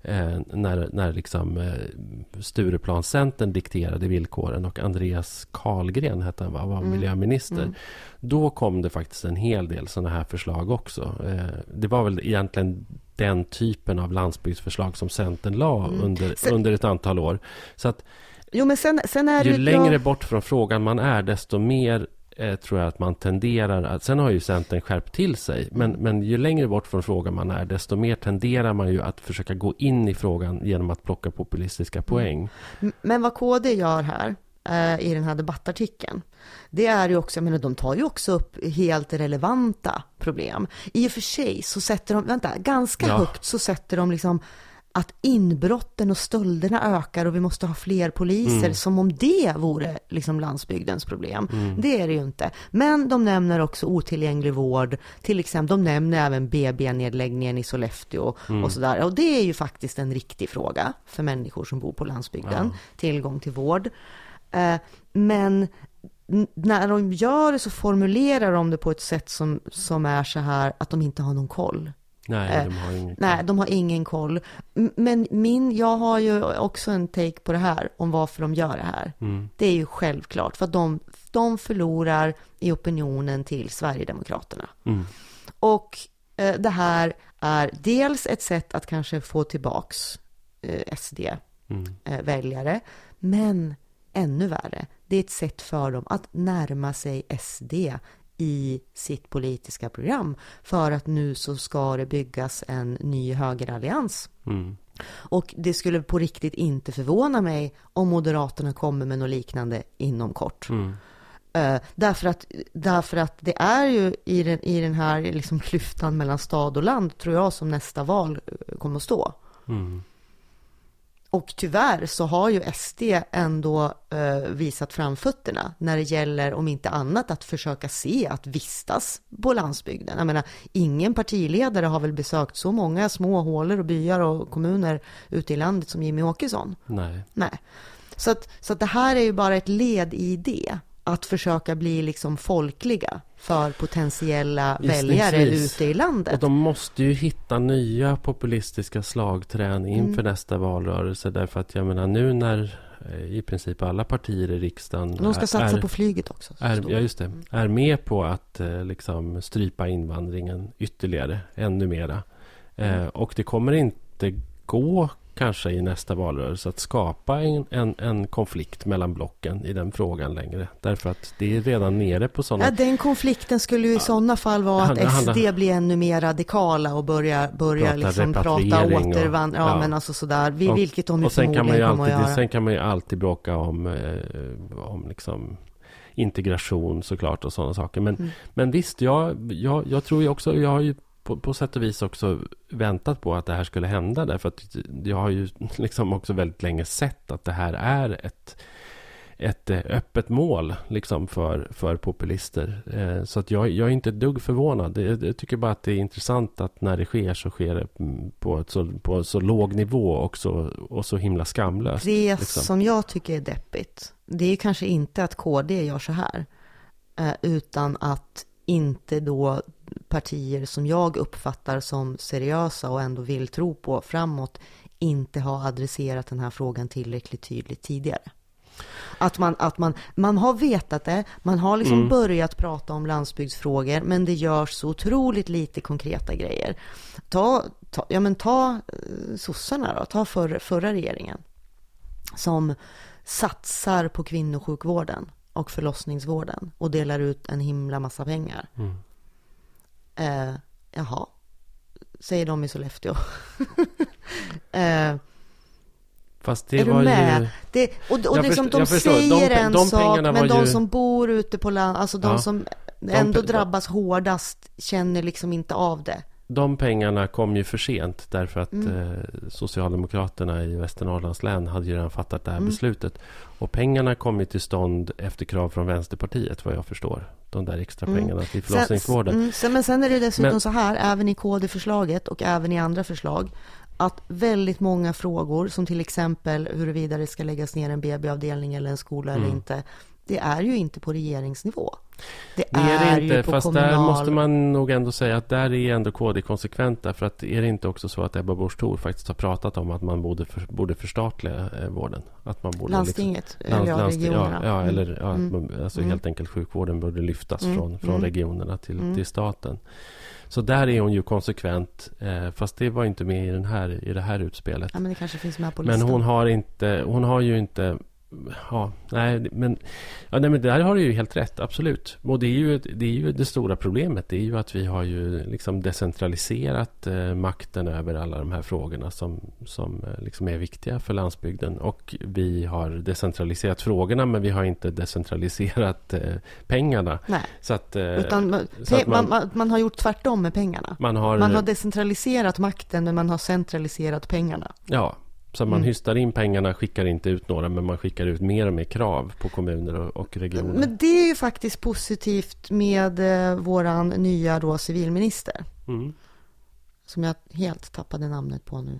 när liksom Stureplanscentern dikterade villkoren och Andreas Carlgren hette han, var miljöminister. Då kom det faktiskt en hel del sådana här förslag också. Det var väl egentligen den typen av landsbygdsförslag som Centern la under ett antal år. Så att men sen är ju längre bort från frågan man är, desto mer tror jag att man tenderar att, sen har ju Centern skärpt till sig, men ju längre bort från frågan man är, desto mer tenderar man ju att försöka gå in i frågan genom att plocka populistiska poäng. Men vad KD gör här i den här debattartikeln, det är ju också, jag menar, de tar ju också upp helt relevanta problem. I och för sig så sätter de, ganska högt så sätter de liksom att inbrotten och stölderna ökar och vi måste ha fler poliser, som om det vore liksom landsbygdens problem. Det är det ju inte. Men de nämner också otillgänglig vård. Till exempel, de nämner även BB-nedläggningen i Sollefteå och sådär. Och det är ju faktiskt en riktig fråga för människor som bor på landsbygden. Tillgång till vård. Men när de gör det så formulerar de det på ett sätt som är så här att de inte har någon koll. Nej, de har ingen koll. Men jag har ju också en take på det här om varför de gör det här. Det är ju självklart för att de förlorar i opinionen till Sverigedemokraterna. Och det här är dels ett sätt att kanske få tillbaks SD-väljare, men ännu värre, det är ett sätt för dem att närma sig SD i sitt politiska program, för att nu så ska det byggas en ny högerallians. Och det skulle på riktigt inte förvåna mig om Moderaterna kommer med något liknande inom kort. Därför att det är ju i den här liksom klyftan mellan stad och land, tror jag, som nästa val kommer att stå. Och tyvärr så har ju SD ändå visat framfötterna när det gäller, om inte annat, att försöka se att vistas på landsbygden. Jag menar, ingen partiledare har väl besökt så många små hålor och byar och kommuner ute i landet som Jimmy Åkesson. Nej. Så att det här är ju bara ett led i det. Att försöka bli liksom folkliga för potentiella väljare ute i landet. Och de måste ju hitta nya populistiska slagträn inför nästa valrörelse. Därför att jag menar, nu när i princip alla partier i riksdagen de ska satsa på flyget också. Är med på att liksom strypa invandringen ytterligare, ännu mera. Och det kommer inte gå kanske i nästa valrörelse att skapa en konflikt mellan blocken i den frågan längre. Därför att det är redan nere på sådana... den konflikten skulle ju i sådana fall vara att SD blir ännu mer radikala och börjar liksom prata återvandring. Men alltså sådär. Vilket de ju förmodligen kommer att göra. Sen kan man ju alltid bråka om liksom integration såklart och sådana saker. Men visst, jag tror ju också, jag har ju på sätt och vis också väntat på att det här skulle hända, därför att jag har ju liksom också väldigt länge sett att det här är ett öppet mål liksom för populister. Så att jag är inte ett dugg förvånad. Jag tycker bara att det är intressant att när det sker det på så låg nivå och så himla skamlöst. Det liksom. Som jag tycker är deppigt, det är kanske inte att KD gör så här, utan att inte då partier som jag uppfattar som seriösa och ändå vill tro på framåt inte har adresserat den här frågan tillräckligt tydligt tidigare. Att man har vetat det, man har liksom börjat prata om landsbygdsfrågor, men det görs så otroligt lite konkreta grejer. Ta sossarna då, ta förra regeringen som satsar på kvinnosjukvården och förlossningsvården och delar ut en himla massa pengar. Säger de i Sollefteå. Fast det var ju... De säger en sak, men de som bor ute på land, alltså de som ändå drabbas hårdast känner liksom inte av det. De pengarna kom ju för sent därför att Socialdemokraterna i Västernorrlands län hade ju redan fattat det här beslutet. Och pengarna kom ju till stånd efter krav från Vänsterpartiet, vad jag förstår. De där extra pengarna till förlossningsvården. Men sen är det dessutom så här, även i KD-förslaget och även i andra förslag, att väldigt många frågor, som till exempel huruvida det ska läggas ner en BB-avdelning eller en skola eller inte, det är ju inte på regeringsnivå. Det är det inte, ju på fast kommunal... där måste man nog ändå säga att där är ändå KD konsekventa, för att är det inte också så att Ebba Busch Thor faktiskt har pratat om att man borde förstatliga vården, att man borde landstinget eller regionerna. Alltså helt enkelt sjukvården borde lyftas från regionerna till staten. Så där är hon ju konsekvent, fast det var inte med i det här utspelet. Ja, men det kanske finns med på listan. Men hon har ju inte. Men där har du ju helt rätt, absolut. Och det är ju det stora problemet. Det är ju att vi har ju liksom decentraliserat makten över alla de här frågorna som liksom är viktiga för landsbygden. Och vi har decentraliserat frågorna, men vi har inte decentraliserat pengarna. Nej. Så att, man har gjort tvärtom med pengarna. Man har decentraliserat makten, men man har centraliserat pengarna. Ja. Så man hystar in pengarna, skickar inte ut några, men man skickar ut mer och mer krav på kommuner och regioner. Men det är ju faktiskt positivt med våran nya då civilminister. Som jag helt tappade namnet på nu.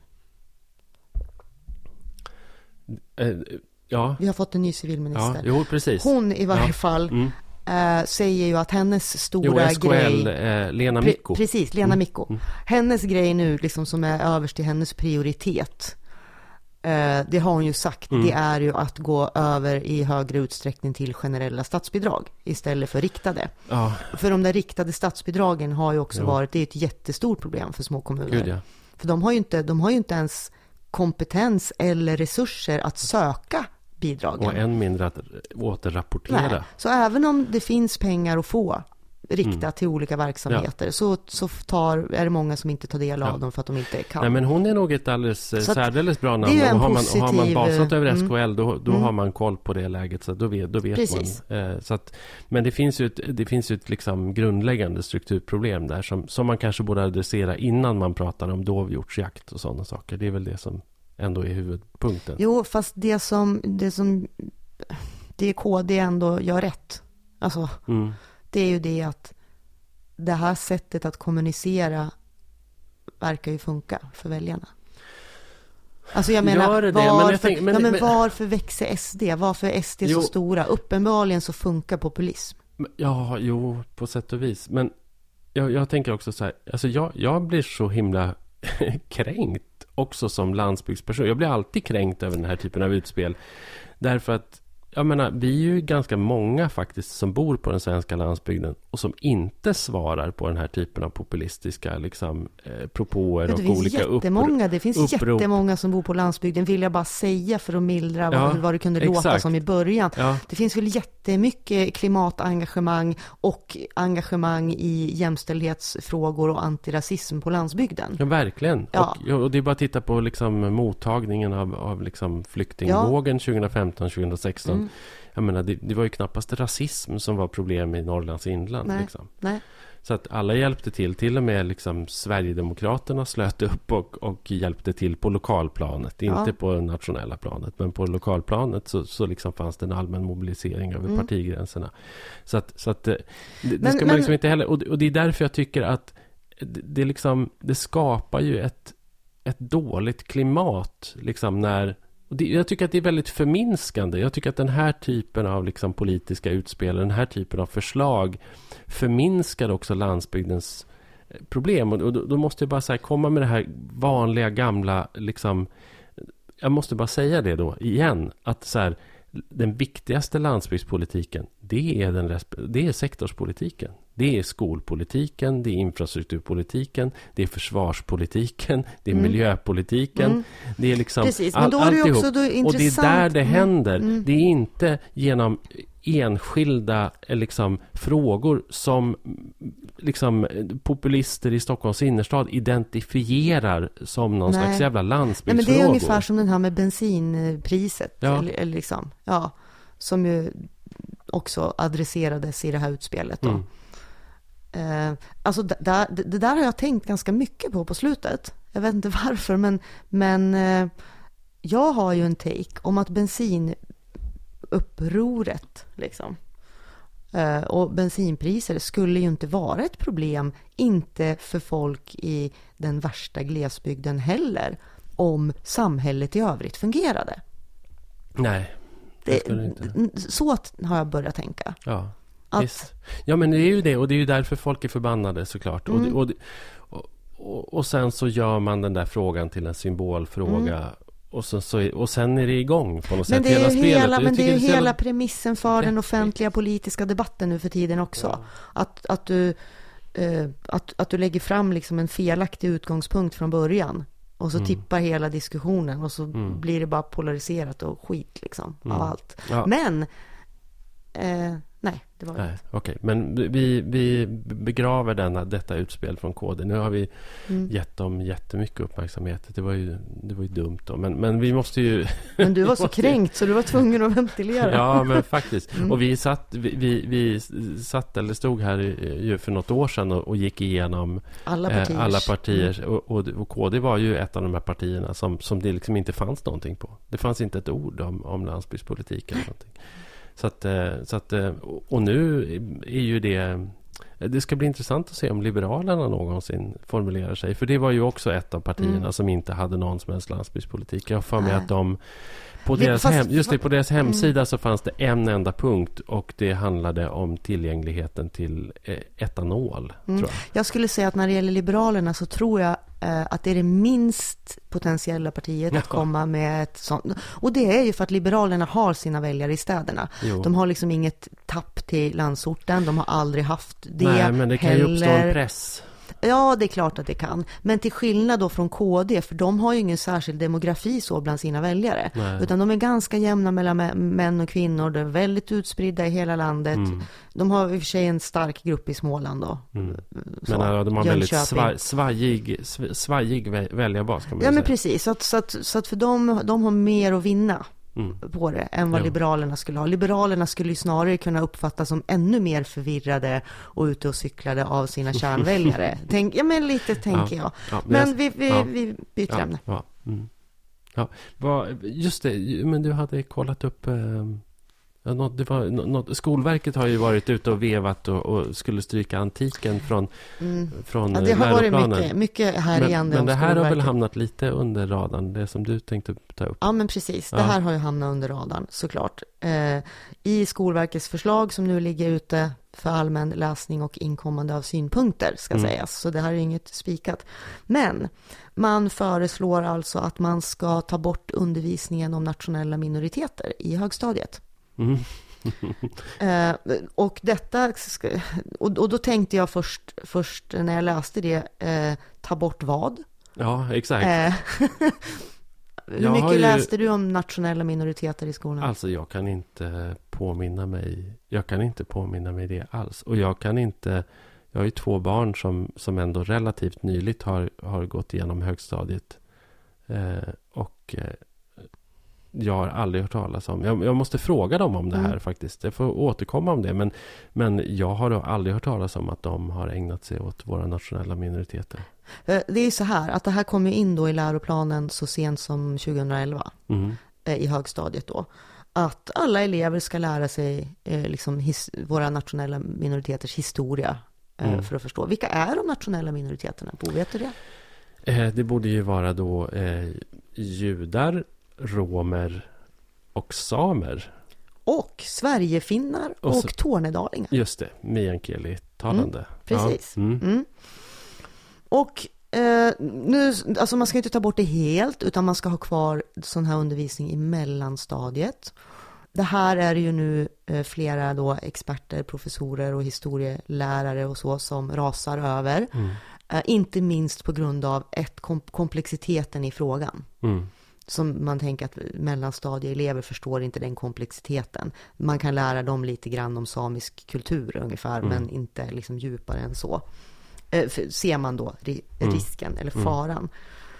Ja. Vi har fått en ny civilminister. Ja, jo, precis. Hon i varje fall säger ju att hennes stora SKL, grej... Lena Micko. Precis, Lena Micko. Hennes grej nu liksom, som är överst till hennes prioritet, det har hon ju sagt, det är ju att gå över i högre utsträckning till generella statsbidrag istället för riktade. Ja. För de där riktade statsbidragen har ju också varit, det är ett jättestort problem för små kommuner. Gud, ja. För de har ju inte ens kompetens eller resurser att söka bidragen. Och än mindre att återrapportera. Nej. Så även om det finns pengar att få riktat till olika verksamheter, så är det många som inte tar del av dem för att de inte kan. Nej, men hon är nog ett särdeles bra namn. Har man basat över SKL, då har man koll på det läget, så då vet man. Så att, men det finns ju ett liksom grundläggande strukturproblem där som man kanske borde adressera innan man pratar om dovhjortsjakt och sådana saker. Det är väl det som ändå är huvudpunkten. Jo, fast det som KD ändå gör rätt. Alltså det är ju det att det här sättet att kommunicera verkar ju funka för väljarna. Alltså jag menar, varför växer SD? Varför är SD så stora? Uppenbarligen så funkar populism. Ja, på sätt och vis. Men jag tänker också så här, alltså jag blir så himla kränkt också som landsbygdsperson. Jag blir alltid kränkt över den här typen av utspel. Därför att jag menar, vi är ju ganska många faktiskt som bor på den svenska landsbygden och som inte svarar på den här typen av populistiska liksom, propåer och olika upprop. Det finns jättemånga som bor på landsbygden, vill jag bara säga för att mildra vad det kunde låta som i början. Ja. Det finns väl jättemycket klimatengagemang och engagemang i jämställdhetsfrågor och antirasism på landsbygden. Ja, verkligen. Ja. Och det är bara att titta på liksom, mottagningen av liksom, flyktingvågen 2015-2016. Jag menar, det var ju knappast rasism som var problem i Norrlands inland. Nej. Liksom. Nej. Så att alla hjälpte till och med liksom Sverigedemokraterna slöt upp och hjälpte till på lokalplanet. Inte på nationella planet, men på lokalplanet så liksom fanns det en allmän mobilisering över partigränserna. Så att det ska man liksom inte heller... Och det är därför jag tycker att det skapar ju ett dåligt klimat liksom när... Jag tycker att det är väldigt förminskande. Jag tycker att den här typen av liksom politiska utspel, den här typen av förslag förminskar också landsbygdens problem. Och då måste jag bara säga, komma med det här vanliga gamla liksom, jag måste bara säga det då igen, att så här, den viktigaste landsbygdspolitiken, det är sektorspolitiken. Det är skolpolitiken, det är infrastrukturpolitiken, det är försvarspolitiken, det är miljöpolitiken. Det är liksom alltihop. Och det är där det händer. Det är inte genom enskilda liksom, frågor som liksom, populister i Stockholms innerstad identifierar som någon slags jävla landsbygdsfrågor. Men det är ungefär som den här med bensinpriset. Eller liksom, som ju också adresserades i det här utspelet. Då. Alltså det där har jag tänkt ganska mycket på slutet. Jag vet inte varför, men jag har ju en take om att bensinupproret liksom, och bensinpriser skulle ju inte vara ett problem, inte för folk i den värsta glesbygden heller, om samhället i övrigt fungerade. Nej, det skulle inte. Så har jag börjat tänka. Ja, visst. Ja, men det är ju det, och det är ju därför folk är förbannade såklart. Och sen så gör man den där frågan till en symbolfråga. Och sen är det igång på något sätt. Det är hela men det är ju hela premissen för den offentliga politiska debatten nu för tiden också. Ja. Att du lägger fram liksom en felaktig utgångspunkt från början. Och så tippar hela diskussionen. Och så blir det bara polariserat och skit liksom, av allt. Ja. Men nej, det var det. Okej. Men vi begraver detta utspel från KD. Nu har vi gett dem jättemycket uppmärksamhet. Det var ju dumt då. Men vi måste ju... Men du var så kränkt så du var tvungen att ventilera. Ja, men faktiskt. Och vi satt eller stod här ju för något år sedan och gick igenom alla partier. Och KD var ju ett av de här partierna som det liksom inte fanns någonting på. Det fanns inte ett ord om landsbygdspolitik eller någonting. Så att, och nu är ju det ska bli intressant att se om Liberalerna någonsin formulerar sig. För det var ju också ett av partierna som inte hade någon som helst landsbygdspolitik. Jag har för mig att de på deras hemsida så fanns det en enda punkt och det handlade om tillgängligheten till etanol, tror jag. Jag skulle säga att när det gäller Liberalerna så tror jag att det är det minst potentiella partiet att komma med ett sånt. Och det är ju för att Liberalerna har sina väljare i städerna. Jo. De har liksom inget tapp till landsorten. De har aldrig haft det. Nej, men det kan ju uppstå en press. Ja, det är klart att det kan. Men till skillnad då från KD, för de har ju ingen särskild demografi så bland sina väljare. Nej. Utan de är ganska jämna mellan män och kvinnor. De är väldigt utspridda i hela landet. De har i och för sig en stark grupp i Småland då. Men de har väldigt svajig väljarbas, kan man säga. Men precis. Så att för de har mer att vinna på det än vad Liberalerna skulle ha. Liberalerna skulle ju snarare kunna uppfattas som ännu mer förvirrade och ute och cyklade av sina kärnväljare. tänker jag. Ja, men vi byter ämne. Ja. Just det, men du hade kollat upp Skolverket har ju varit ute och vevat och skulle stryka antiken från det har varit mycket här igen. Men det här har väl hamnat lite under radarn, det som du tänkte ta upp. Ja, men precis. Det här har ju hamnat under radarn, såklart. I Skolverkets förslag som nu ligger ute för allmän läsning och inkommande av synpunkter, ska sägas. Så det här är inget spikat. Men man föreslår alltså att man ska ta bort undervisningen om nationella minoriteter i högstadiet. Och detta och då tänkte jag först när jag läste det, ta bort vad? Ja, exakt. Hur mycket läste du om nationella minoriteter i skolan? Alltså jag kan inte påminna mig det alls. Och jag har ju 2 barn som ändå relativt nyligt har gått igenom högstadiet. Och jag har aldrig hört talas om. Jag måste fråga dem om det här faktiskt. Jag får återkomma om det. Men jag har då aldrig hört talas om att de har ägnat sig åt våra nationella minoriteter. Det är ju så här att det här kom ju in då i läroplanen så sent som 2011 i högstadiet då. Att alla elever ska lära sig liksom våra nationella minoriteters historia för att förstå. Vilka är de nationella minoriteterna? Vet du det? Det borde ju vara då judar, romer och samer. Och sverigefinnar och tornedalingar. Just det, meänkieli-talande. Precis. Ja. Och nu, alltså man ska inte ta bort det helt, utan man ska ha kvar sån här undervisning i mellanstadiet. Det här är ju nu flera då experter, professorer och historielärare och så som rasar över. Inte minst på grund av komplexiteten i frågan. Som man tänker att mellanstadieelever förstår inte den komplexiteten. Man kan lära dem lite grann om samisk kultur ungefär, men inte liksom djupare än så. Ser man då risken eller faran.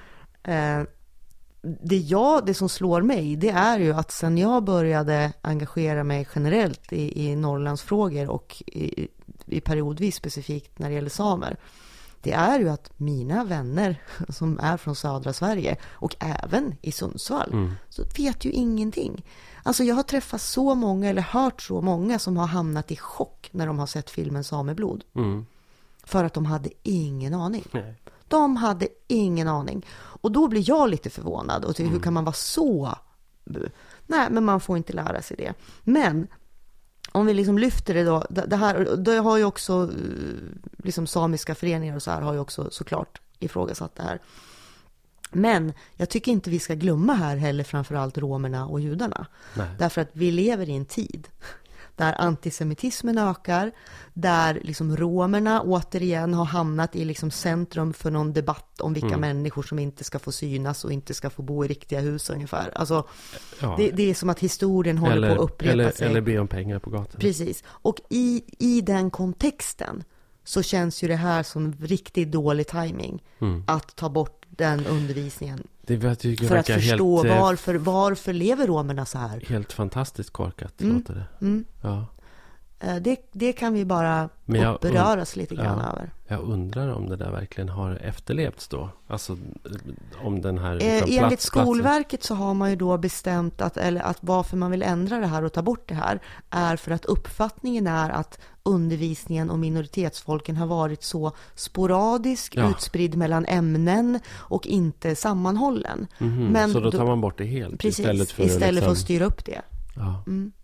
Det som slår mig, det är ju att sen jag började engagera mig generellt i Norrlandsfrågor och i periodvis specifikt när det gäller samer, det är ju att mina vänner som är från södra Sverige och även i Sundsvall så vet ju ingenting. Alltså jag har träffat så många eller hört så många som har hamnat i chock när de har sett filmen Sameblod. För att de hade ingen aning. Nej. De hade ingen aning. Och då blir jag lite förvånad. Och hur kan man vara så... Nej, men man får inte lära sig det. Men om vi liksom lyfter det då. Det har ju också... Liksom samiska föreningar och så här har ju också såklart ifrågasatt det här. Men jag tycker inte vi ska glömma här heller framförallt romerna och judarna. Nej. Därför att vi lever i en tid där antisemitismen ökar, där liksom romerna återigen har hamnat i liksom centrum för någon debatt om vilka människor som inte ska få synas och inte ska få bo i riktiga hus ungefär. Alltså, det är som att historien håller på att upprepa sig. Eller be om pengar på gatan. Precis. Och i den kontexten så känns ju det här som riktigt dålig timing att ta bort den undervisningen. För att förstå varför lever romerna så här. Helt fantastiskt korkat låter det. Ja. Det kan vi bara uppröras lite grann över. Jag undrar om det där verkligen har efterlevts då. Alltså om den här enligt Skolverket så har man ju då bestämt att varför man vill ändra det här och ta bort det här är för att uppfattningen är att undervisningen om minoritetsfolken har varit så sporadisk, utspridd mellan ämnen och inte sammanhållen. Men så då tar man bort det helt. Precis, istället för att styra upp det. Ja.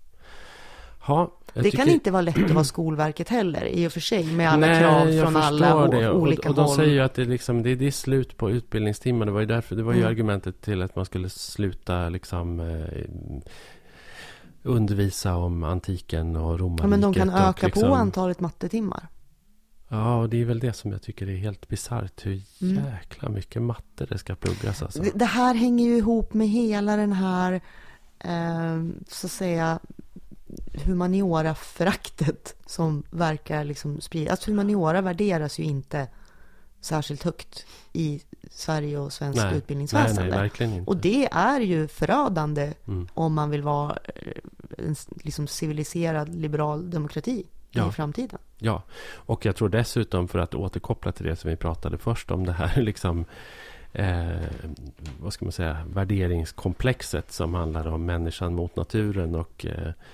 Det kan inte vara lätt att vara Skolverket heller i och för sig med alla krav från alla olika håll. Och de säger ju att det är slut på utbildningstimmar. Det var ju argumentet till att man skulle sluta undervisa om antiken och romarriket. Men de kan öka på antalet mattetimmar. Ja, och det är väl det som jag tycker är helt bisarrt. Hur jäkla mycket matte det ska pluggas. Alltså. Det här hänger ju ihop med hela den här så att säga humaniora-föraktet som verkar liksom sprida. Alltså humaniora värderas ju inte särskilt högt i Sverige och svensk utbildningsväsende. Nej, verkligen inte. Och det är ju förödande om man vill vara en liksom civiliserad liberal demokrati i framtiden. Ja, och jag tror dessutom, för att återkoppla till det som vi pratade först om, det här liksom vad ska man säga, värderingskomplexet som handlar om människan mot naturen och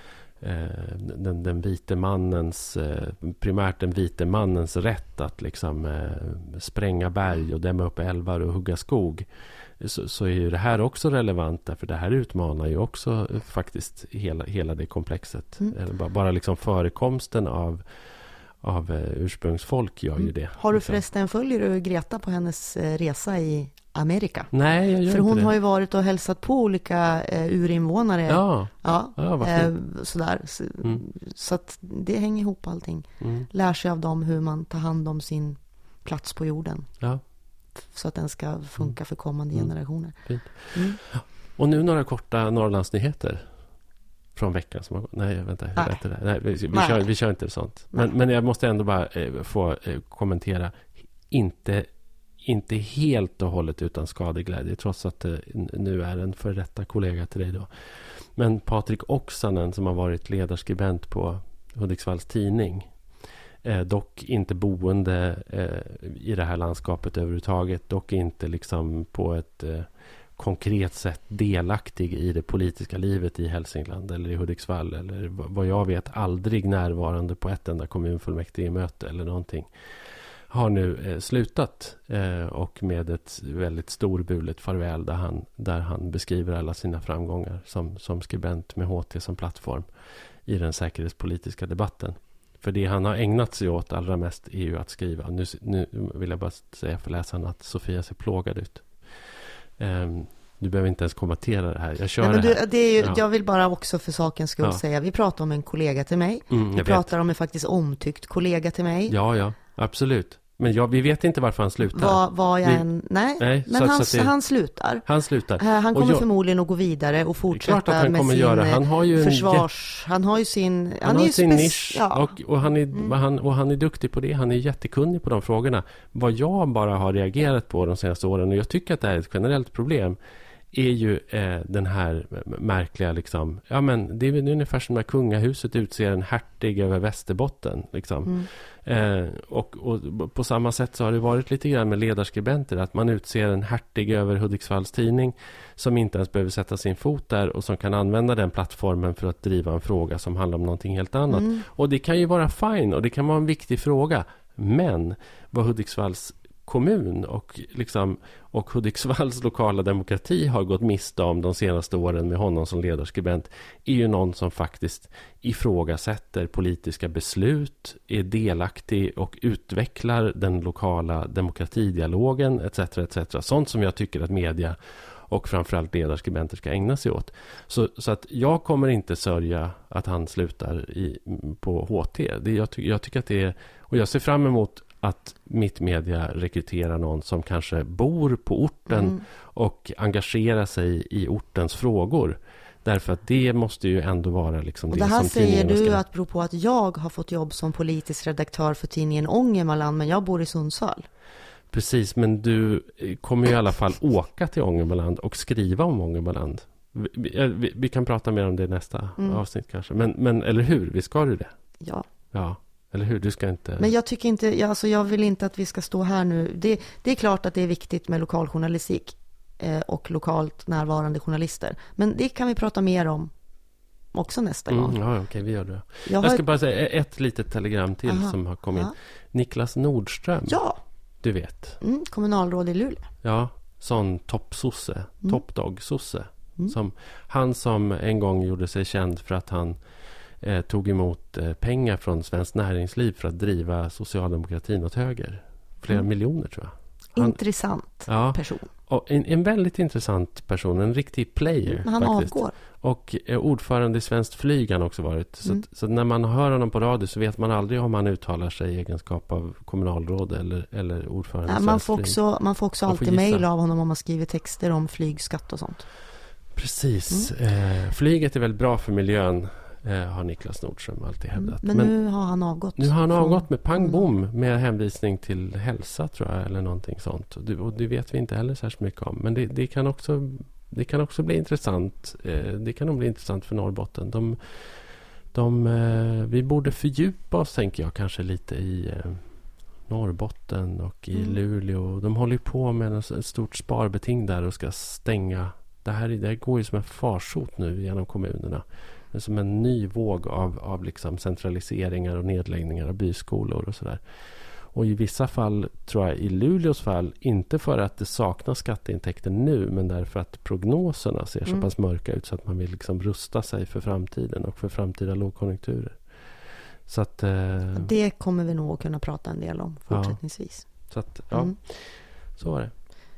den vite mannens, primärt den vite mannens rätt att liksom spränga berg och dämma upp älvar och hugga skog, så är ju det här också relevant, därför det här utmanar ju också faktiskt hela det komplexet. Bara liksom förekomsten av ursprungsfolk gör ju det. Har du förresten, följer du Greta på hennes resa i Amerika? Nej, jag gör för inte hon det. Har ju varit och hälsat på olika urinvånare. Sådär. Så att det hänger ihop allting. Lär sig av dem hur man tar hand om sin plats på jorden. Ja. Så att den ska funka för kommande generationer. Och nu några korta Norrlandsnyheter från veckan som har gått. Nej, vänta, hur heter det? Nej, vi kör inte sånt. Men jag måste ändå bara få kommentera. Inte helt och hållet utan skadeglädje, trots att det nu är en för detta kollega till dig då. Men Patrik Oksanen, som har varit ledarskribent på Hudiksvalls tidning, dock inte boende i det här landskapet överhuvudtaget, dock inte liksom på ett konkret sätt delaktig i det politiska livet i Hälsingland eller i Hudiksvall, eller vad jag vet aldrig närvarande på ett enda kommunfullmäktigemöte eller någonting, har nu slutat och med ett väldigt storbulet farväl där han beskriver alla sina framgångar som skribent med HT som plattform i den säkerhetspolitiska debatten. För det han har ägnat sig åt allra mest är ju att skriva. Nu vill jag bara säga för läsaren att Sofia ser plågad ut. Du behöver inte ens kommentera det här. Jag kör det här. Jag vill bara också för sakens skull säga, vi pratar om en kollega till mig. Vi pratar om en faktiskt omtyckt kollega till mig. Ja, absolut. Men vi vet inte varför han slutar. Han slutar. Han slutar. Han kommer förmodligen att gå vidare och fortsätta han med sin han har ju han har ju sin nisch. Ja. Och han är duktig på det. Han är jättekunnig på de frågorna. Vad jag bara har reagerat på de senaste åren, och jag tycker att det är ett generellt problem, är ju den här märkliga liksom, ja men det är väl ungefär som när kungahuset utser en hertig över Västerbotten liksom. Och på samma sätt så har det varit lite grann med ledarskribenter, att man utser en hertig över Hudiksvalls tidning som inte ens behöver sätta sin fot där och som kan använda den plattformen för att driva en fråga som handlar om någonting helt annat. Och det kan ju vara fine och det kan vara en viktig fråga, men vad Hudiksvalls kommun och Hudiksvalls lokala demokrati har gått miste om de senaste åren med honom som ledarskribent är ju någon som faktiskt ifrågasätter politiska beslut, är delaktig och utvecklar den lokala demokratidialogen etc. etc. Sånt som jag tycker att media och framförallt ledarskribenter ska ägna sig åt. Så att jag kommer inte sörja att han slutar på HT. Jag tycker att det är, och jag ser fram emot att Mittmedia rekryterar någon som kanske bor på orten och engagerar sig i ortens frågor. Därför att det måste ju ändå vara liksom och det här som säger du att beror på att jag har fått jobb som politisk redaktör för tidningen Ångermanland, men jag bor i Sundsvall. Precis, men du kommer ju i alla fall åka till Ångermanland och skriva om Ångermanland. Vi kan prata mer om det i nästa avsnitt kanske. Men eller hur? Vi ska du det? Ja. Eller hur? Du ska inte... Men jag tycker inte, jag vill inte att vi ska stå här nu. Det är klart att det är viktigt med lokaljournalistik och lokalt närvarande journalister. Men det kan vi prata mer om också nästa gång. Ja, okej, vi gör det. Jag ska bara säga ett litet telegram till som har kommit. Niklas Nordström. Ja. Du vet. Kommunalråd i Luleå. Ja, sån toppsosse. Toppdog-sosse. Han som en gång gjorde sig känd för att han tog emot pengar från Svenskt Näringsliv för att driva socialdemokratin åt höger. Flera miljoner tror jag. Intressant person. Och en väldigt intressant person. En riktig player. Han faktiskt. avgår. Och ordförande i Svenskt Flyg han också varit. Så när man hör honom på radio så vet man aldrig om han uttalar sig i egenskap av kommunalråd eller ordförande i Svenskt Flyg. Man får också alltid mejl av honom om man skriver texter om flygskatt och sånt. Precis. Flyget är väldigt bra för miljön. Har Niklas Nordström alltid hävdat. Men nu har han avgått. Nu har han avgått med pang bom med hänvisning till hälsa tror jag eller någonting sånt. Och det vet vi inte heller särskilt mycket om. Men det kan också bli intressant. Det kan nog bli intressant för Norrbotten. Vi borde fördjupa oss tänker jag kanske lite i Norrbotten och i Luleå. De håller på med ett stort sparbeting där och ska stänga. Det här går ju som en farsot nu genom kommunerna. Som en ny våg av liksom centraliseringar och nedläggningar av byskolor och sådär. Och i vissa fall, tror jag i Luleås fall, inte för att det saknas skatteintäkter nu, men därför att prognoserna ser så pass mörka ut så att man vill liksom rusta sig för framtiden och för framtida lågkonjunkturer. Så att, det kommer vi nog att kunna prata en del om fortsättningsvis. Så att, så var det.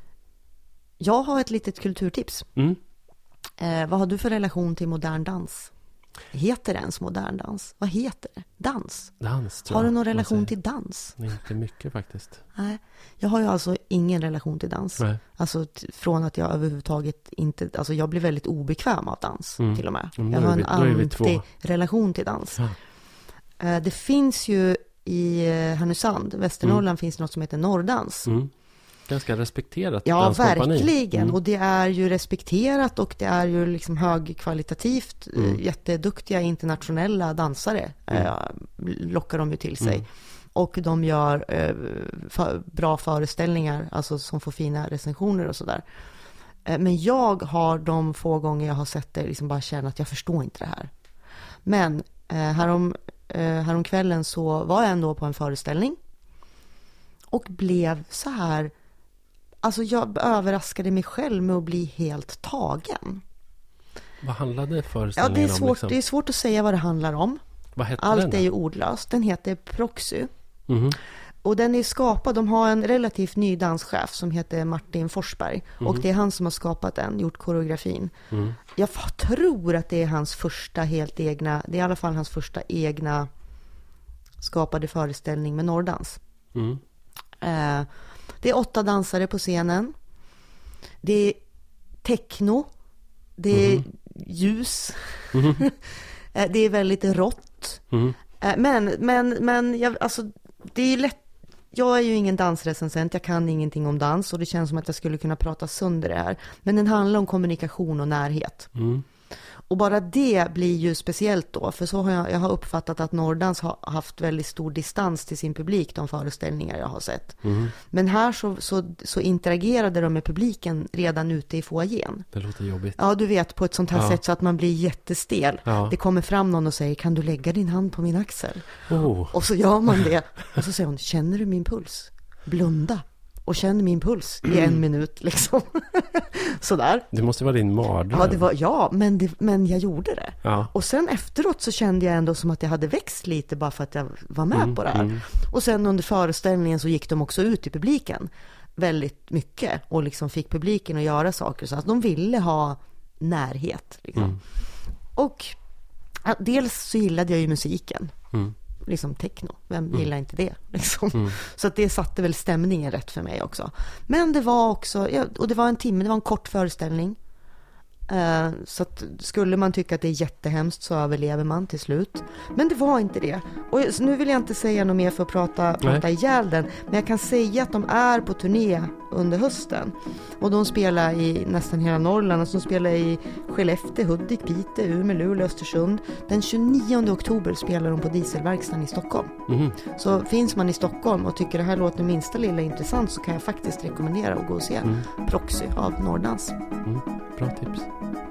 Jag har ett litet kulturtips. Vad har du för relation till modern dans? Heter det ens modern dans? Vad heter det? Dans? Har du någon relation till dans? Nej, inte mycket faktiskt. Nej, jag har ju alltså ingen relation till dans. Nej. Alltså från att jag överhuvudtaget inte... Alltså jag blir väldigt obekväm av dans till och med. Jag har en anti-relation till dans. Ja. Det finns ju i Härnösand, Västernorrland finns något som heter norrdans. Ganska respekterat. Ja, verkligen. Och det är ju respekterat och det är ju liksom högkvalitativt. Jätteduktiga internationella dansare lockar de ju till sig. Och de gör bra föreställningar, alltså som får fina recensioner och sådär. Men jag har de få gånger jag har sett det liksom bara känt att jag förstår inte det här. Men härom kvällen så var jag ändå på en föreställning och blev så här. Alltså jag överraskade mig själv med att bli helt tagen. Vad handlade föreställningen om? Ja, det är svårt att säga vad det handlar om. Vad heter allt den är ju ordlöst. Den heter Proxy. Och den är skapad, de har en relativt ny danschef som heter Martin Forsberg. Och det är han som har skapat den, gjort koreografin. Jag tror att det är hans första helt egna, det är i alla fall hans första egna skapade föreställning med norrdans. Det är 8 dansare på scenen. Det är techno. Det är ljus. Det är väldigt rått. Men alltså, det är lätt. jag är ju ingen dansrecensent, jag kan ingenting om dans och det känns som att jag skulle kunna prata sönder det här. Men den handlar om kommunikation och närhet. Och bara det blir ju speciellt då, för så har jag har uppfattat att Norrdans har haft väldigt stor distans till sin publik, de föreställningar jag har sett. Men här så interagerade de med publiken redan ute i foajén. Det låter jobbigt. Ja, du vet, på ett sånt här sätt så att man blir jättestel. Ja. Det kommer fram någon och säger, kan du lägga din hand på min axel? Oh. Och så gör man det. Och så säger hon, känner du min puls? Blunda. Och känner min puls i 1 minut liksom. Sådär. Det måste vara din mardröm. Men jag gjorde det. Ja. Och sen efteråt så kände jag ändå som att jag hade växt lite bara för att jag var med på det här. Och sen under föreställningen så gick de också ut i publiken väldigt mycket och liksom fick publiken att göra saker så att de ville ha närhet liksom. Och dels så gillade jag ju musiken. Liksom techno, vem gillar inte det liksom. Så att det satte väl stämningen rätt för mig också. Men det var också, och det var en timme, det var en kort föreställning. Så att skulle man tycka att det är jättehemskt så överlever man till slut. Men det var inte det. Och nu vill jag inte säga något mer för att prata ihjäl den. Men jag kan säga att de är på turné under hösten. Och de spelar i nästan hela Norrland. Alltså de spelar i Skellefteå, Hudik, Piteå, Umeå, Luleå, Östersund. Den 29 oktober spelar de på Dieselverkstan i Stockholm. Så finns man i Stockholm och tycker det här låter minsta lilla intressant så kan jag faktiskt rekommendera att gå och se Proxy av Norrdans. Bra tips.